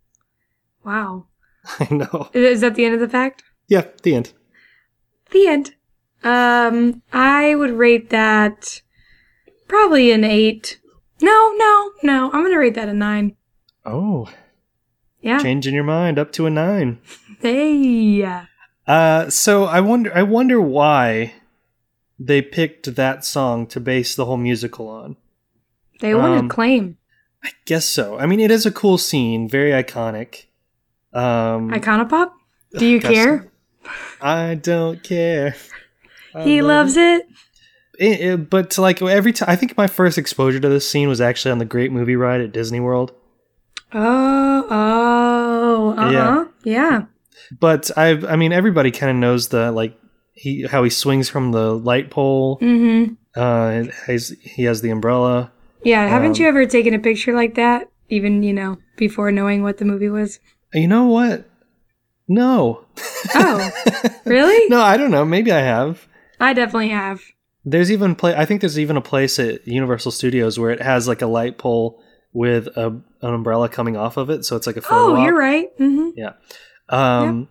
wow! I know. Is that the end of the fact? Yeah, the end. The end. Um, I would rate that probably an eight. No, no, no. I'm gonna rate that a nine. Oh, Yeah. changing your mind up to a nine. Hey. Uh, so I wonder, I wonder why they picked that song to base the whole musical on. They wanted Um, claim. I guess so. I mean, it is a cool scene, very iconic. Um, Iconopop? Do you That's- care? I don't care. I He love loves it. It, it- but to like every time, I think my first exposure to this scene was actually on the Great Movie Ride at Disney World. Oh, oh, uh huh. Yeah. Yeah. But I, I mean, everybody kind of knows the like he how he swings from the light pole. Mm-hmm. Uh, and has, he has the umbrella. Yeah. Haven't Um, you ever taken a picture like that, even, you know, before knowing what the movie was? You know what? No. Oh, really? No, I don't know. Maybe I have. I definitely have. There's even play. I think there's even a place at Universal Studios where it has like a light pole with a an umbrella coming off of it, so it's like a photo Oh, op. you're right. Mm-hmm. Yeah. Um.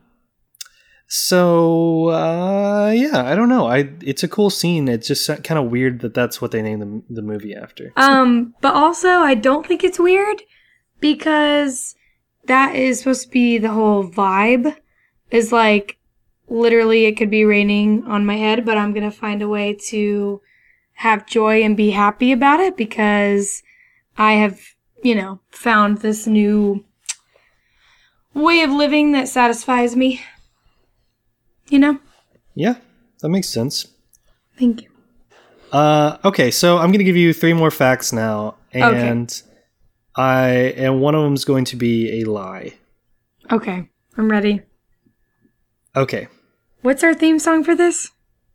So uh, yeah, I don't know. I it's a cool scene. It's just kind of weird that that's what they named the the movie after. Um, but also, I don't think it's weird because that is supposed to be the whole vibe. Is like literally it could be raining on my head, but I'm gonna find a way to have joy and be happy about it because I have, you know, found this new way of living that satisfies me. You know? Yeah, that makes sense. Thank you. Uh, okay, so I'm going to give you three more facts now, and I and one of them is going to be a lie. Okay, I'm ready. Okay. What's our theme song for this?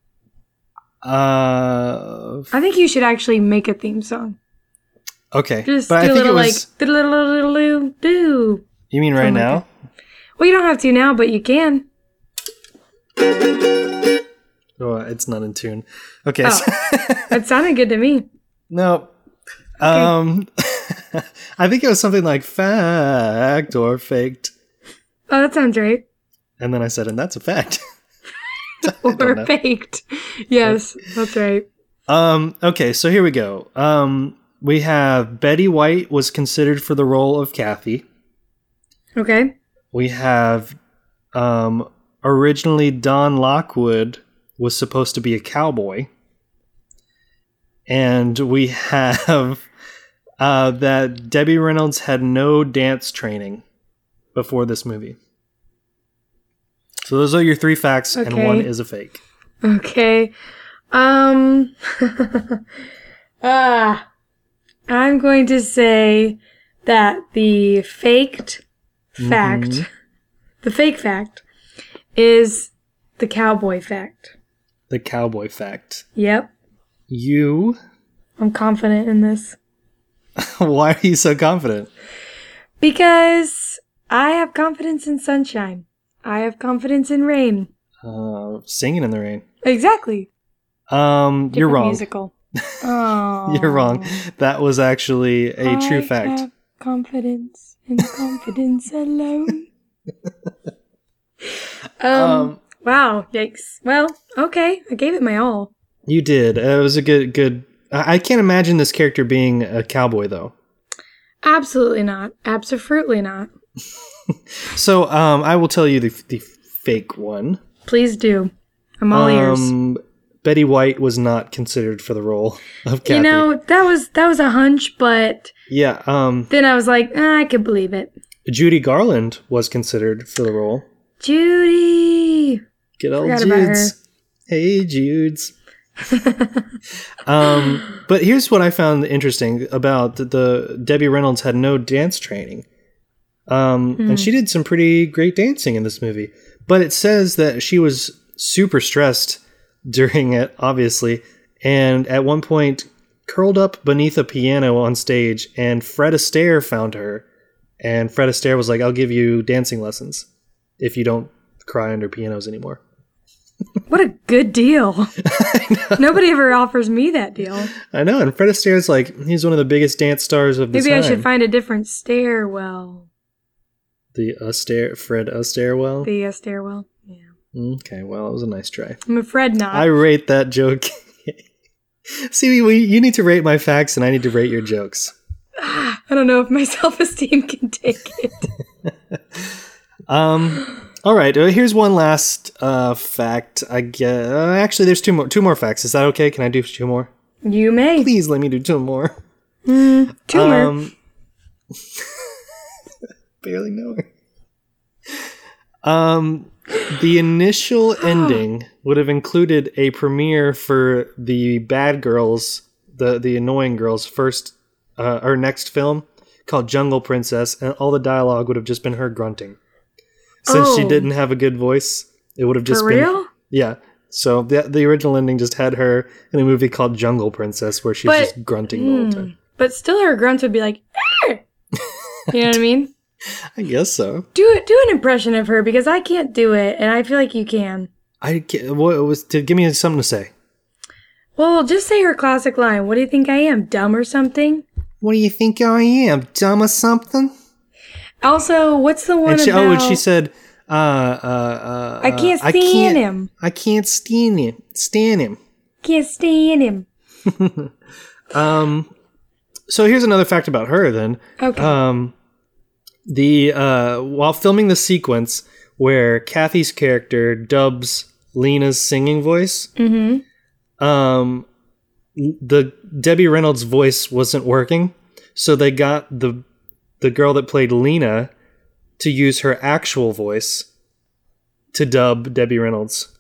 Uh, I think you should actually make a theme song. okay, Just but do I a think it little was. like do do. You mean right something like now? Well, you don't have to now, but you can. Oh, it's not in tune. Okay. Oh, so- that sounded good to me. no. Um, I think it was something like fact or faked, Oh, that sounds right. and then I said, and that's a fact. Or know. faked. Yes, that's right. Um, okay, so here we go. Um, we have Betty White was considered for the role of Kathy. Okay. We have um, originally Don Lockwood was supposed to be a cowboy. And we have uh, that Debbie Reynolds had no dance training before this movie. So those are your three facts, and Okay. one is a fake. Okay. Um. ah. I'm going to say that the faked fact, Mhm. the fake fact, is the cowboy fact. The cowboy fact. Yep. You... I'm confident in this. Why are you so confident? Because I have confidence in sunshine. I have confidence in rain. Uh, singing in the rain. Exactly. Um, you're Different wrong. Musical. Oh. You're wrong. That was actually a true I fact. Have confidence in confidence alone. um, Um, Wow. Yikes. Well, okay. I gave it my all. You did. Uh, it was a good, good. I I can't imagine this character being a cowboy, though. Absolutely not. Absolutely not. So, um, I will tell you the the fake one. Please do. I'm all ears. Um, Betty White was not considered for the role of Kathy. You know, that was that was a hunch, but yeah. Um, then I was like, ah, I could believe it. Judy Garland was considered for the role. Judy. Good old Forgot about her. Judes. Hey, Judes. um, but here's what I found interesting about the, the Debbie Reynolds had no dance training. Um, Hmm. and she did some pretty great dancing in this movie. But it says that she was super stressed during it, obviously, and at one point curled up beneath a piano on stage, and Fred Astaire found her, and Fred Astaire was like, I'll give you dancing lessons if you don't cry under pianos anymore. What a good deal. Nobody ever offers me that deal. I know, and Fred Astaire's like, he's one of the biggest dance stars of the Maybe time. I should find a different stairwell. The Astaire, Fred Astaire well? The uh, stairwell. Yeah. Okay, well, it was a nice try. I'm afraid not. I rate that joke. See, we, you need to rate my facts, and I need to rate your jokes. I don't know if my self-esteem can take it. Um, all right, uh, here's one last uh, fact. I guess, uh, actually, there's two more. Two more facts. Is that okay? Can I do two more? You may. Please let me do two more. Tumor. Um, barely know her. Um, the initial ending would have included a premiere for the bad girls, the the annoying girls' first uh, or next film called Jungle Princess, and all the dialogue would have just been her grunting. Since she Oh. didn't have a good voice, it would have just For been real? yeah. So the the original ending just had her in a movie called Jungle Princess, where she was But- just grunting the whole time. But still her grunts would be like, "Arr!" You know what I mean? I guess so. Do it. Do an impression of her because I can't do it, and I feel like you can. I ca- what was to give me something to say. Well, just say her classic line. What do you think I am, dumb or something? What do you think I am, dumb or something? Also, what's the one And she, about? oh, and she said, uh, uh, uh, I can't uh, stand him. I can't stand him. Stand him. Can't stand him. Um, so here's another fact about her then. Okay. Um, the, uh, while filming the sequence where Kathy's character dubs Lena's singing voice, mm-hmm. um, the Debbie Reynolds voice wasn't working. So they got the, the girl that played Lena to use her actual voice to dub Debbie Reynolds.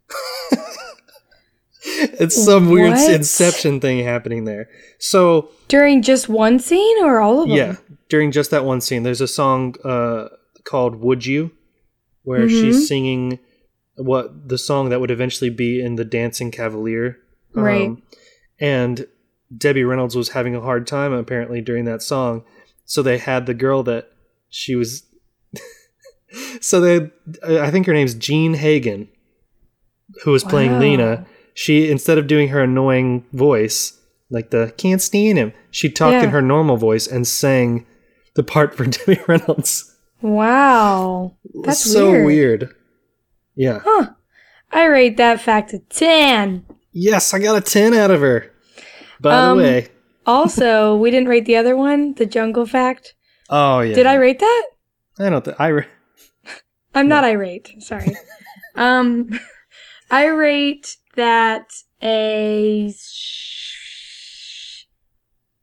It's some weird What? Inception thing happening there. So During just one scene or all of them? yeah, during just that one scene, there's a song uh, called "Would You," where Mhm. she's singing what the song that would eventually be in the Dancing Cavalier. Right. And Debbie Reynolds was having a hard time apparently during that song, so they had the girl that she was. so they, I think her name's Jean Hagen, who was playing Wow. Lena. She, instead of doing her annoying voice, like the "can't stand him," she talked in Yeah. her normal voice and sang the part for Debbie Reynolds. Wow. That's so weird. weird. Yeah. Huh. I rate that fact a ten. Yes, I got a ten out of her. By Um, the way. Also, we didn't rate the other one, the jungle fact. Oh yeah. Did I rate that? I don't. Th- I. Re- I'm not irate. Sorry. um, I rate that a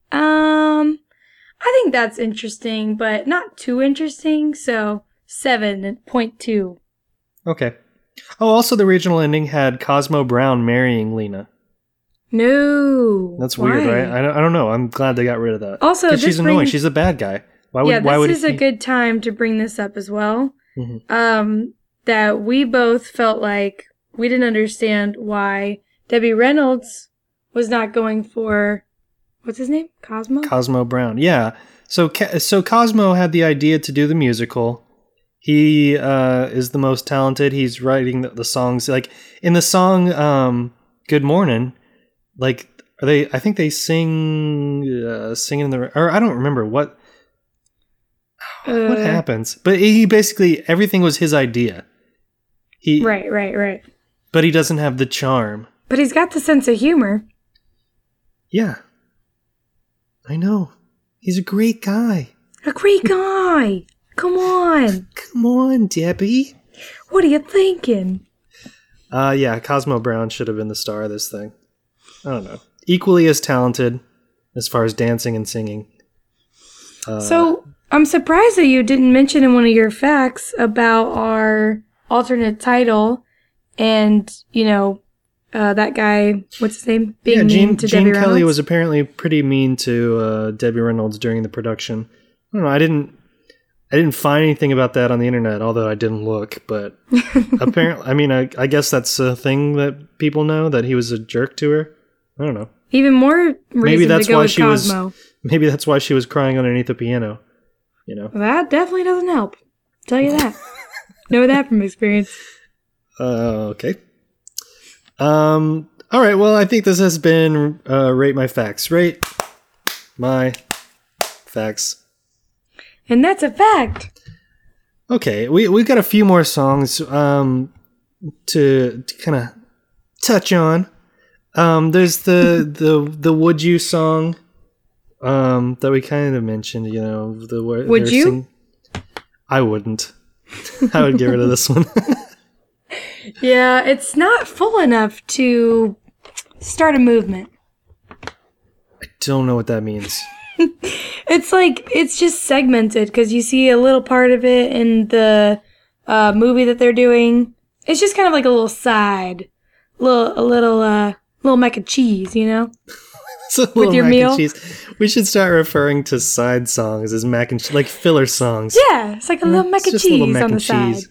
Um, I think that's interesting, but not too interesting. So seven point two. Okay. Oh, also the regional ending had Cosmo Brown marrying Lena. No. That's weird, why? right? I don't, I don't know. I'm glad they got rid of that. Also, 'Cause this she's annoying. brings- She's a bad guy. Why would? Yeah, why this would is he? a good time to bring this up as well. Mhm. Um, that we both felt like we didn't understand why Debbie Reynolds was not going for what's his name, Cosmo. Cosmo Brown. Yeah. So Ca- so Cosmo had the idea to do the musical. He uh, is the most talented. He's writing the, the songs. Like in the song um, "Good Morning," like are they? I think they sing uh, singing in the or I don't remember what what Uh, happens. But he basically everything was his idea. He Right, right, right. but he doesn't have the charm. But he's got the sense of humor. Yeah, I know. He's a great guy. A great guy. Come on. Come on, Debbie. What are you thinking? Uh, yeah, Cosmo Brown should have been the star of this thing. I don't know. Equally as talented as far as dancing and singing. Uh, So I'm surprised that you didn't mention in one of your facts about our alternate title and, you know, uh, that guy, what's his name? Being yeah, mean Gene, to Gene Debbie Kelly Reynolds. was apparently pretty mean to uh, Debbie Reynolds during the production. I don't know. I didn't. I didn't find anything about that on the internet, although I didn't look. But apparently, I mean, I, I guess that's a thing that people know, that he was a jerk to her. I don't know. Even more reason Maybe that's to go why with she Cosmo. was. Maybe that's why she was crying underneath the piano. You know. That definitely doesn't help. Tell you that. Know that from experience. Uh, okay. Um. All right. Well, I think this has been uh, rate my facts. Rate my facts. And that's a fact. Okay. We we've got a few more songs um to, to kind of touch on. Um. There's the the the Would You song. Um. That we kind of mentioned. You know the word. Would you? I wouldn't. I would get rid of this one. Yeah, it's not full enough to start a movement. Don't know what that means. It's like, it's just segmented because you see a little part of it in the uh, movie that they're doing. It's just kind of like a little side, little, a little, uh, little mac and cheese, you know? It's a little your mac meal? and cheese. We should start referring to side songs as mac and cheese, like filler songs. Yeah, it's like a little mac It's and just a little cheese mac on the and side. cheese.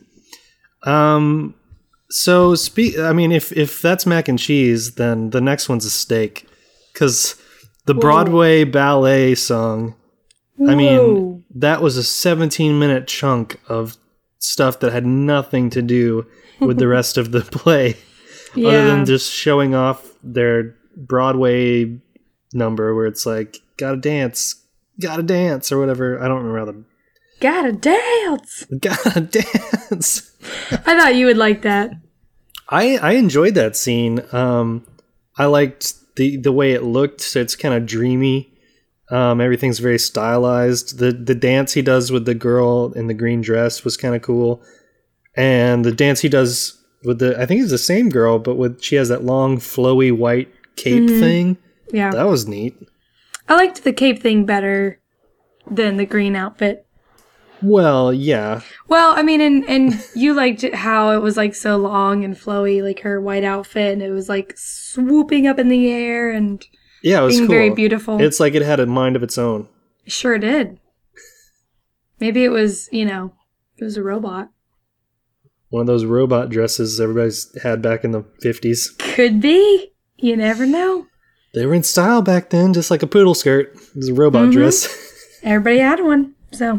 Um, so speak. I mean, if if that's mac and cheese, then the next one's a steak, because the Broadway ballet song. I mean, Whoa. that was a seventeen minute chunk of stuff that had nothing to do with the rest of the play, Yeah. other than just showing off their Broadway number where it's like, gotta dance, gotta dance, or whatever. I don't remember how the Gotta dance. gotta dance. I thought you would like that. I I enjoyed that scene. Um, I liked the the way it looked. So it's kind of dreamy. Um, everything's very stylized. The the dance he does with the girl in the green dress was kind of cool, and the dance he does with the I think it's the same girl, but with she has that long flowy white cape thing. Yeah. That was neat. I liked the cape thing better than the green outfit. Well, yeah, Well, I mean, and, and you liked it how it was like so long and flowy, like her white outfit, and it was like swooping up in the air and yeah, it was being cool. very beautiful. It's like it had a mind of its own. Sure did. Maybe it was, you know, it was a robot. One of those robot dresses everybody's had back in the fifties. Could be. You never know. They were in style back then, just like a poodle skirt. It was a robot Mm-hmm. dress. Everybody had one. So,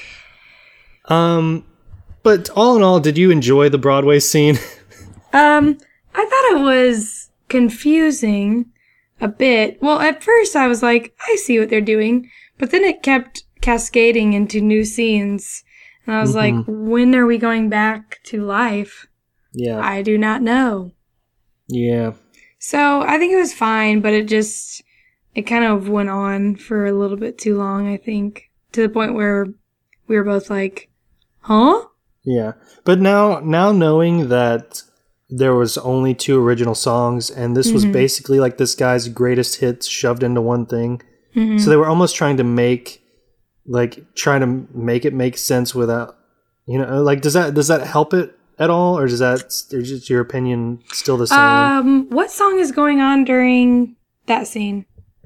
Um, but all in all, did you enjoy the Broadway scene? um, I thought it was confusing a bit. Well, at first I was like, I see what they're doing. But then it kept cascading into new scenes. And I was like, when are we going back to life? Yeah, I do not know. yeah. So I think it was fine, but it just, it kind of went on for a little bit too long, I think, to the point where we were both like, huh? Yeah, but now now knowing that there was only two original songs and this was basically like this guy's greatest hits shoved into one thing, Mhm. So they were almost trying to make, like, trying to make it make sense without, you know, like, does that does that help it at all, or does that, or is your opinion still the same? Um, what song is going on during that scene?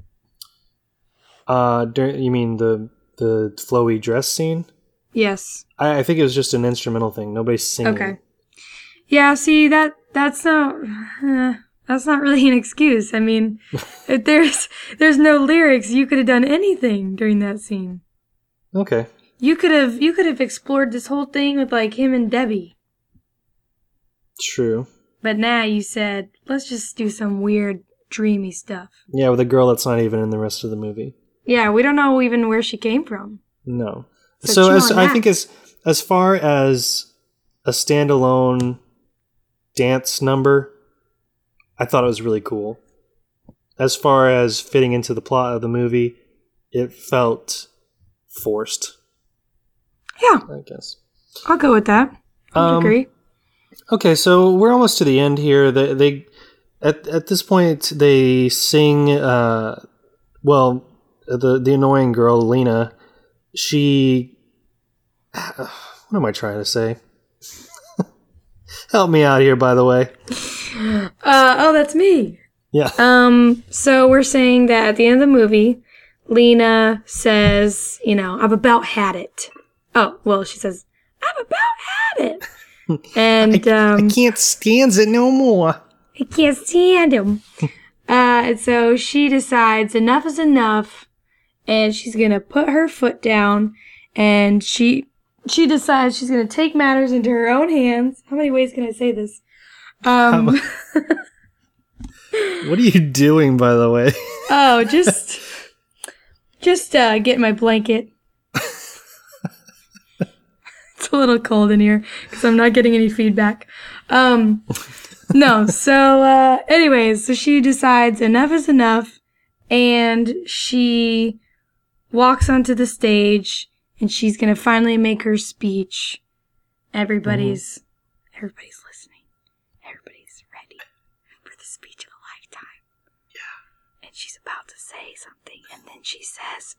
Uh, dur- you mean the the flowy dress scene? Yes. I, I think it was just an instrumental thing. Nobody's singing. Okay. Yeah. See that that's not uh, that's not really an excuse. I mean, if there's there's no lyrics, you could have done anything during that scene. Okay. You could have you could have explored this whole thing with like him and Debbie. True. But now you said, let's just do some weird, dreamy stuff. Yeah, with a girl that's not even in the rest of the movie. Yeah, we don't know even where she came from. No. So So, chew as on I that. think as as far as a standalone dance number, I thought it was really cool. As far as fitting into the plot of the movie, it felt forced, Yeah, I guess. I'll go with that. I would Um, agree. Okay, so we're almost to the end here. They, they at at this point they sing. Uh, well, the the annoying girl Lena, she. What am I trying to say? Help me out here, by the way. Uh, oh, that's me. Yeah. Um, so we're saying that at the end of the movie, Lena says, you know, I've about had it. Oh, well, she says, I've about had it. And um, I can't stand it no more. I can't stand him. uh, and so she decides enough is enough, and she's gonna put her foot down, and she she decides she's gonna take matters into her own hands. How many ways can I say this? Um, What are you doing, by the way? oh, just just uh, get my blanket. It's a little cold in here because I'm not getting any feedback. Um, no, so uh, anyways, so she decides enough is enough, and she walks onto the stage, and she's gonna finally make her speech. Everybody's everybody's listening. Everybody's ready for the speech of a lifetime. Yeah. And she's about to say something, and then she says,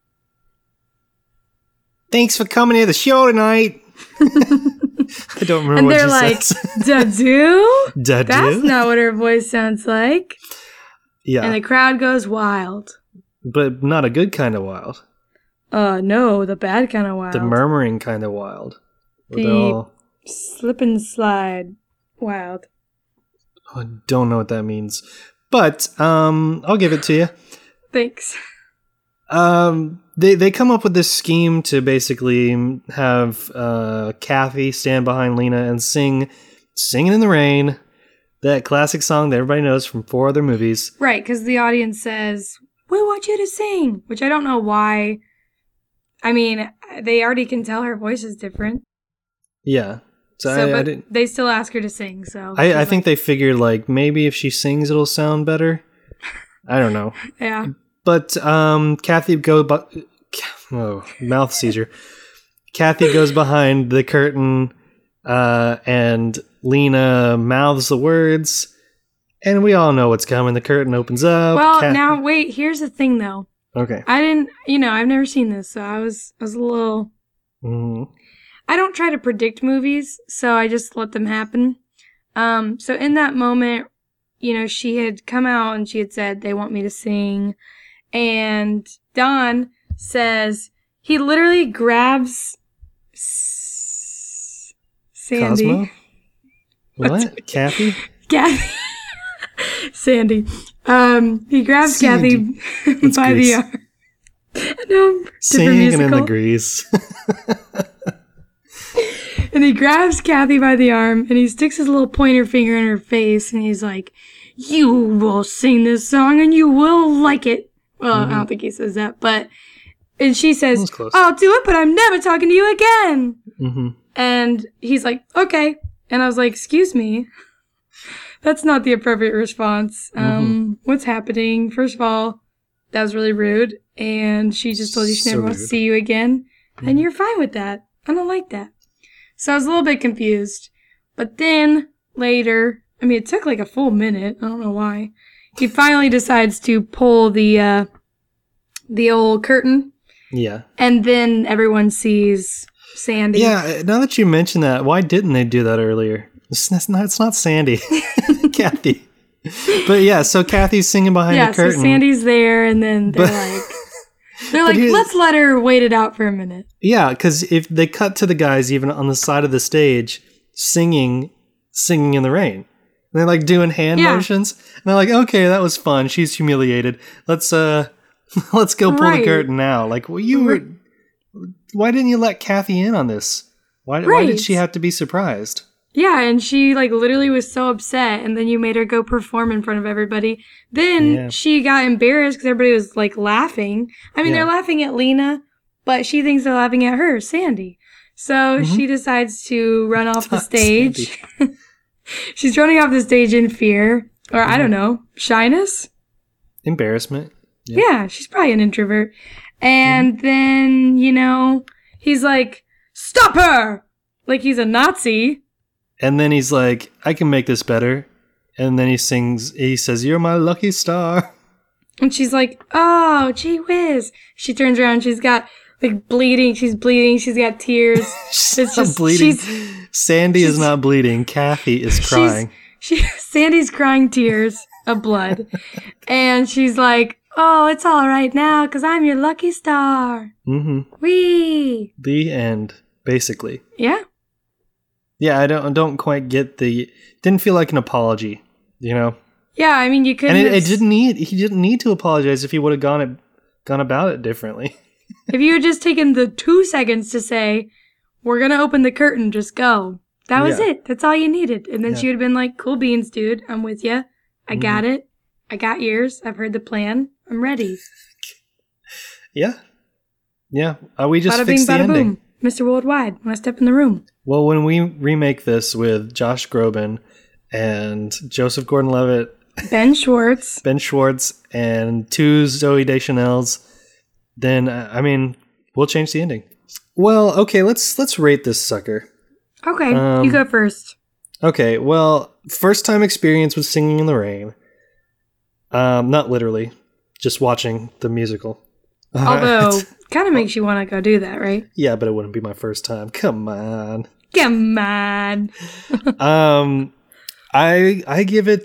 Thanks for coming to the show tonight. I don't remember and what they're she like, says. "Da-do? Da-do? That's not what her voice sounds like." Yeah, And the crowd goes wild. but not a good kind of wild. Uh, no, the bad kind of wild. The murmuring kind of wild. Where they're The- all, Slip and slide wild. I don't know what that means. But um, I'll give it to you. Thanks. Um, they they come up with this scheme to basically have uh, Kathy stand behind Lena and sing "Singing in the Rain," that classic song that everybody knows from four other movies. Right, because the audience says, "We want you to sing," which I don't know why. I mean, they already can tell her voice is different. Yeah, so, So, I, I but didn't. they still ask her to sing. So I, I she's think they figured like maybe if she sings it'll sound better. I don't know. like, yeah. But um, Kathy go, bu- oh, mouth seizure. Kathy goes behind the curtain, uh, and Lena mouths the words, and we all know what's coming. The curtain opens up. Well, Kathy- now wait. Here's the thing, though. okay. I didn't, you know, I've never seen this, so I was, I was a little. Mhm. I don't try to predict movies, so I just let them happen. Um, so in that moment, you know, she had come out and she had said they want me to sing, and Don says he literally grabs S- Sandy, Cosmo. What? Kathy? Kathy, Sandy. Um, he grabs Sandy. Kathy by Grease. the arm. No, different Singing in the musical. grease. And he grabs Kathy by the arm and he sticks his little pointer finger in her face and he's like, "You will sing this song and you will like it." Well, I don't think he says that, but and she That was says, close. "I'll do it, but I'm never talking to you again." hmm And he's like, "Okay." And I was like, "Excuse me. That's not the appropriate response. Um, what's happening? First of all, that was really rude. And she just told you she So never wants to rude. see you again. And you're fine with that. I don't like that." So I was a little bit confused. But then later, I mean, it took like a full minute. I don't know why. He finally decides to pull the, uh, the old curtain, Yeah. and then everyone sees Sandy. Yeah, now that you mention that, why didn't they do that earlier? It's it's not, it's not Sandy. Kathy. But yeah, so Kathy's singing behind yeah, the curtain. so Sandy's there, and then they're But- like, they're like, here's- let's let her wait it out for a minute. Yeah, because if they cut to the guys even on the side of the stage singing, singing in the rain, and they're like doing hand Yeah. motions, and they're like, "Okay, that was fun. She's humiliated. Let's uh, let's go pull the Right. curtain now." Like, well, you were. Why didn't you let Kathy in on this? Why? Why Right. did she have to be surprised? Yeah, and she like literally was so upset, and then you made her go perform in front of everybody. Then Yeah. she got embarrassed because everybody was like laughing. I mean, Yeah. they're laughing at Lena, but she thinks they're laughing at her, Sandy. So she decides to run off the Not stage. She's running off the stage in fear, or I don't know, shyness. Embarrassment. Yeah, she's probably an introvert. And then, you know, he's like, "Stop her!" Like he's a Nazi. And then he's like, "I can make this better." And then he sings. He says, "You're my lucky star." And she's like, "Oh, gee whiz." She turns around, she's got like bleeding, she's bleeding, she's got tears. She's It's not just- bleeding. she's- Sandy is not bleeding. Kathy is crying. She's, she, Sandy's crying tears of blood. And she's like, "Oh, it's all right now, because I'm your lucky star." Mm-hmm. Whee! The end, basically. Yeah. Yeah, I don't I don't quite get the. Didn't feel like an apology, you know. Yeah, I mean, you couldn't. And it, have- it didn't need. He didn't need to apologize if he would have gone it, gone about it differently. If you had just taken the two seconds to say, "We're going to open the curtain, just go." That was Yeah. it. That's all you needed. And then Yeah. she would have been like, "Cool beans, dude. I'm with you. I got Mm-hmm. it. I got yours. I've heard the plan. I'm ready." Yeah, yeah. Uh, we just Bada bing, fixed the bada ending. boom. Mister Worldwide, when I step in the room. Well, when we remake this with Josh Groban and Joseph Gordon-Levitt, Ben Schwartz. Ben Schwartz, and two Zoe Deschanel's, then uh, I mean, we'll change the ending. Well, okay, let's let's rate this sucker. Okay, Um, you go first. Okay, well, first time experience with Singing in the Rain. Um, not literally, just watching the musical. Although, kind of makes you want to go do that, right? yeah, but it wouldn't be my first time. Come on. Come on. Um, I I give it.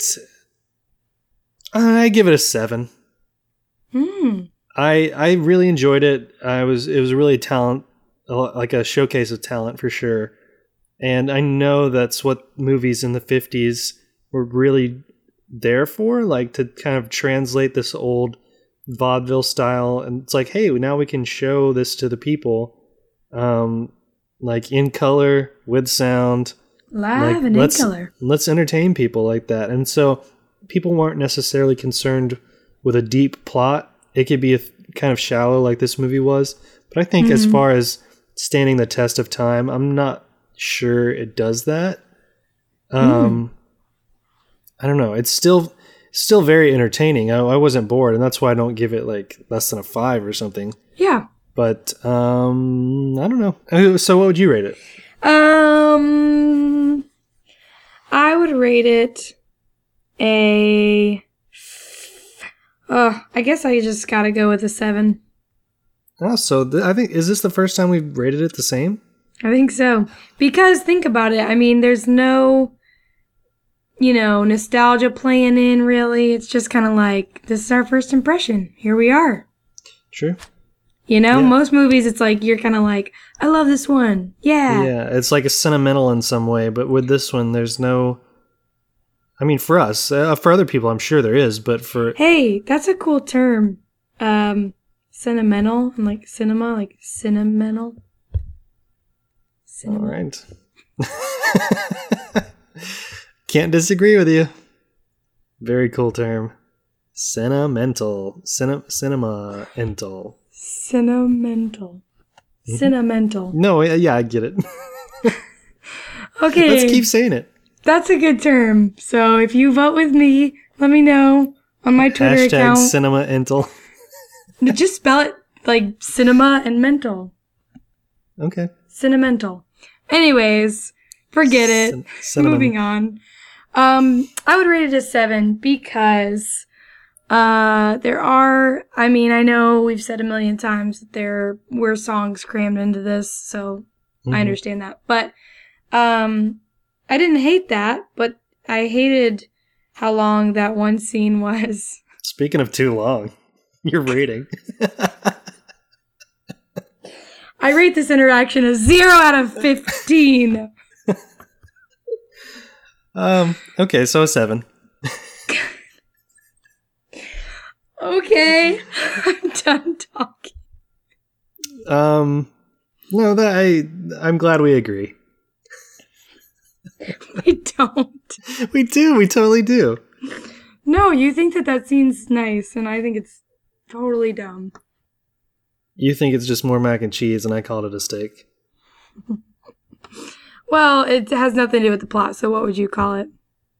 I give it a seven. Hmm. I I really enjoyed it. I was it was really talent, like a showcase of talent for sure. And I know that's what movies in the fifties were really there for, like to kind of translate this old vaudeville style. And it's like, hey, now we can show this to the people, um, like in color with sound. Live Like, and in let's, color. let's entertain people like that. And so people weren't necessarily concerned with a deep plot. It could be a th- kind of shallow like this movie was. But I think as far as standing the test of time, I'm not sure it does that. Um, I don't know. It's still still very entertaining. I, I wasn't bored, and that's why I don't give it like less than a five or something. Yeah. But um, I don't know. Uh, So what would you rate it? Um, I would rate it a. Uh, I guess I just gotta go with a seven. Oh, so th- I think is this the first time we've rated it the same? I think so. Because think about it. I mean, there's no, you know, nostalgia playing in really. It's just kind of like, this is our first impression. Here we are. True. You know, Yeah. most movies, it's like, you're kind of like, I love this one. Yeah. Yeah, it's like a sentimental in some way, but with this one, there's no. I mean, for us, uh, for other people, I'm sure there is, but for Hey, that's a cool term. Um, sentimental and like cinema, like sentimental. all Cinema. right, can't disagree with you. Very cool term, sentimental, Cine, cinema, ental. Sentimental. Mm-hmm. Sentimental. No, yeah, yeah, I get it. Okay. Let's keep saying it. That's a good term. So if you vote with me, let me know on my Twitter Hashtag account. cinema ental. Just spell it like cinema and mental. Okay. Cinemental. Anyways, forget it. Cin- cinnamon. Moving on. Um, I would rate it a seven because Uh, there are, I mean, I know we've said a million times that there were songs crammed into this, so Mhm. I understand that. But, um, I didn't hate that, but I hated how long that one scene was. Speaking of too long, your rating. I rate this interaction a zero out of fifteen. um. Okay, so a seven. Okay, I'm done talking. Um. No, that I. I'm glad we agree. We don't. We do. We totally do. No, you think that that scene's nice, and I think it's totally dumb. You think it's just more mac and cheese, and I called it a steak. Well, it has nothing to do with the plot, so what would you call it?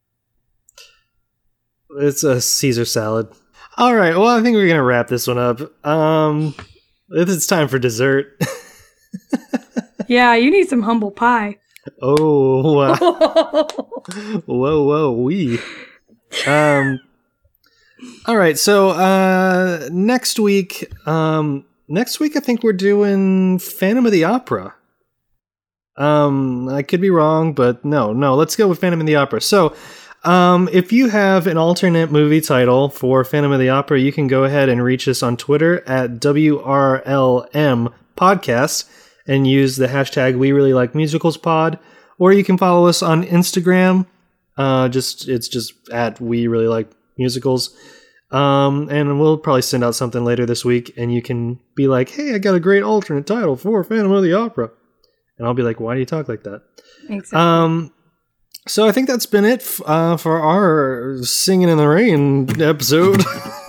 It's a Caesar salad. All right. Well, I think we're gonna wrap this one up. Um, it's time for dessert. Yeah, you need some humble pie. Oh, wow. whoa, whoa, wee. Um. All right. So, uh, next week, um, next week, I think we're doing Phantom of the Opera. Um, I could be wrong, but no, no. Let's go with Phantom of the Opera. So, um, if you have an alternate movie title for Phantom of the Opera, you can go ahead and reach us on Twitter at W R L M Podcast and use the hashtag We Really Like Musicals Pod, or you can follow us on Instagram. Uh, just it's just at We Really Like Musicals. Um, and we'll probably send out something later this week, and you can be like, "Hey, I got a great alternate title for Phantom of the Opera," and I'll be like, "Why do you talk like that?" Exactly. Um. So I think that's been it f- uh, for our Singing in the Rain episode.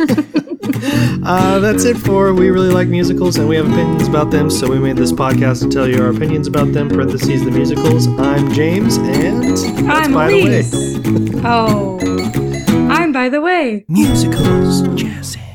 uh, that's it for We Really Like Musicals, and we have opinions about them, so we made this podcast to tell you our opinions about them, parentheses, the musicals. I'm James, and that's I'm By Elise. the Way. Oh, I'm By the Way. Musicals, jazz hands.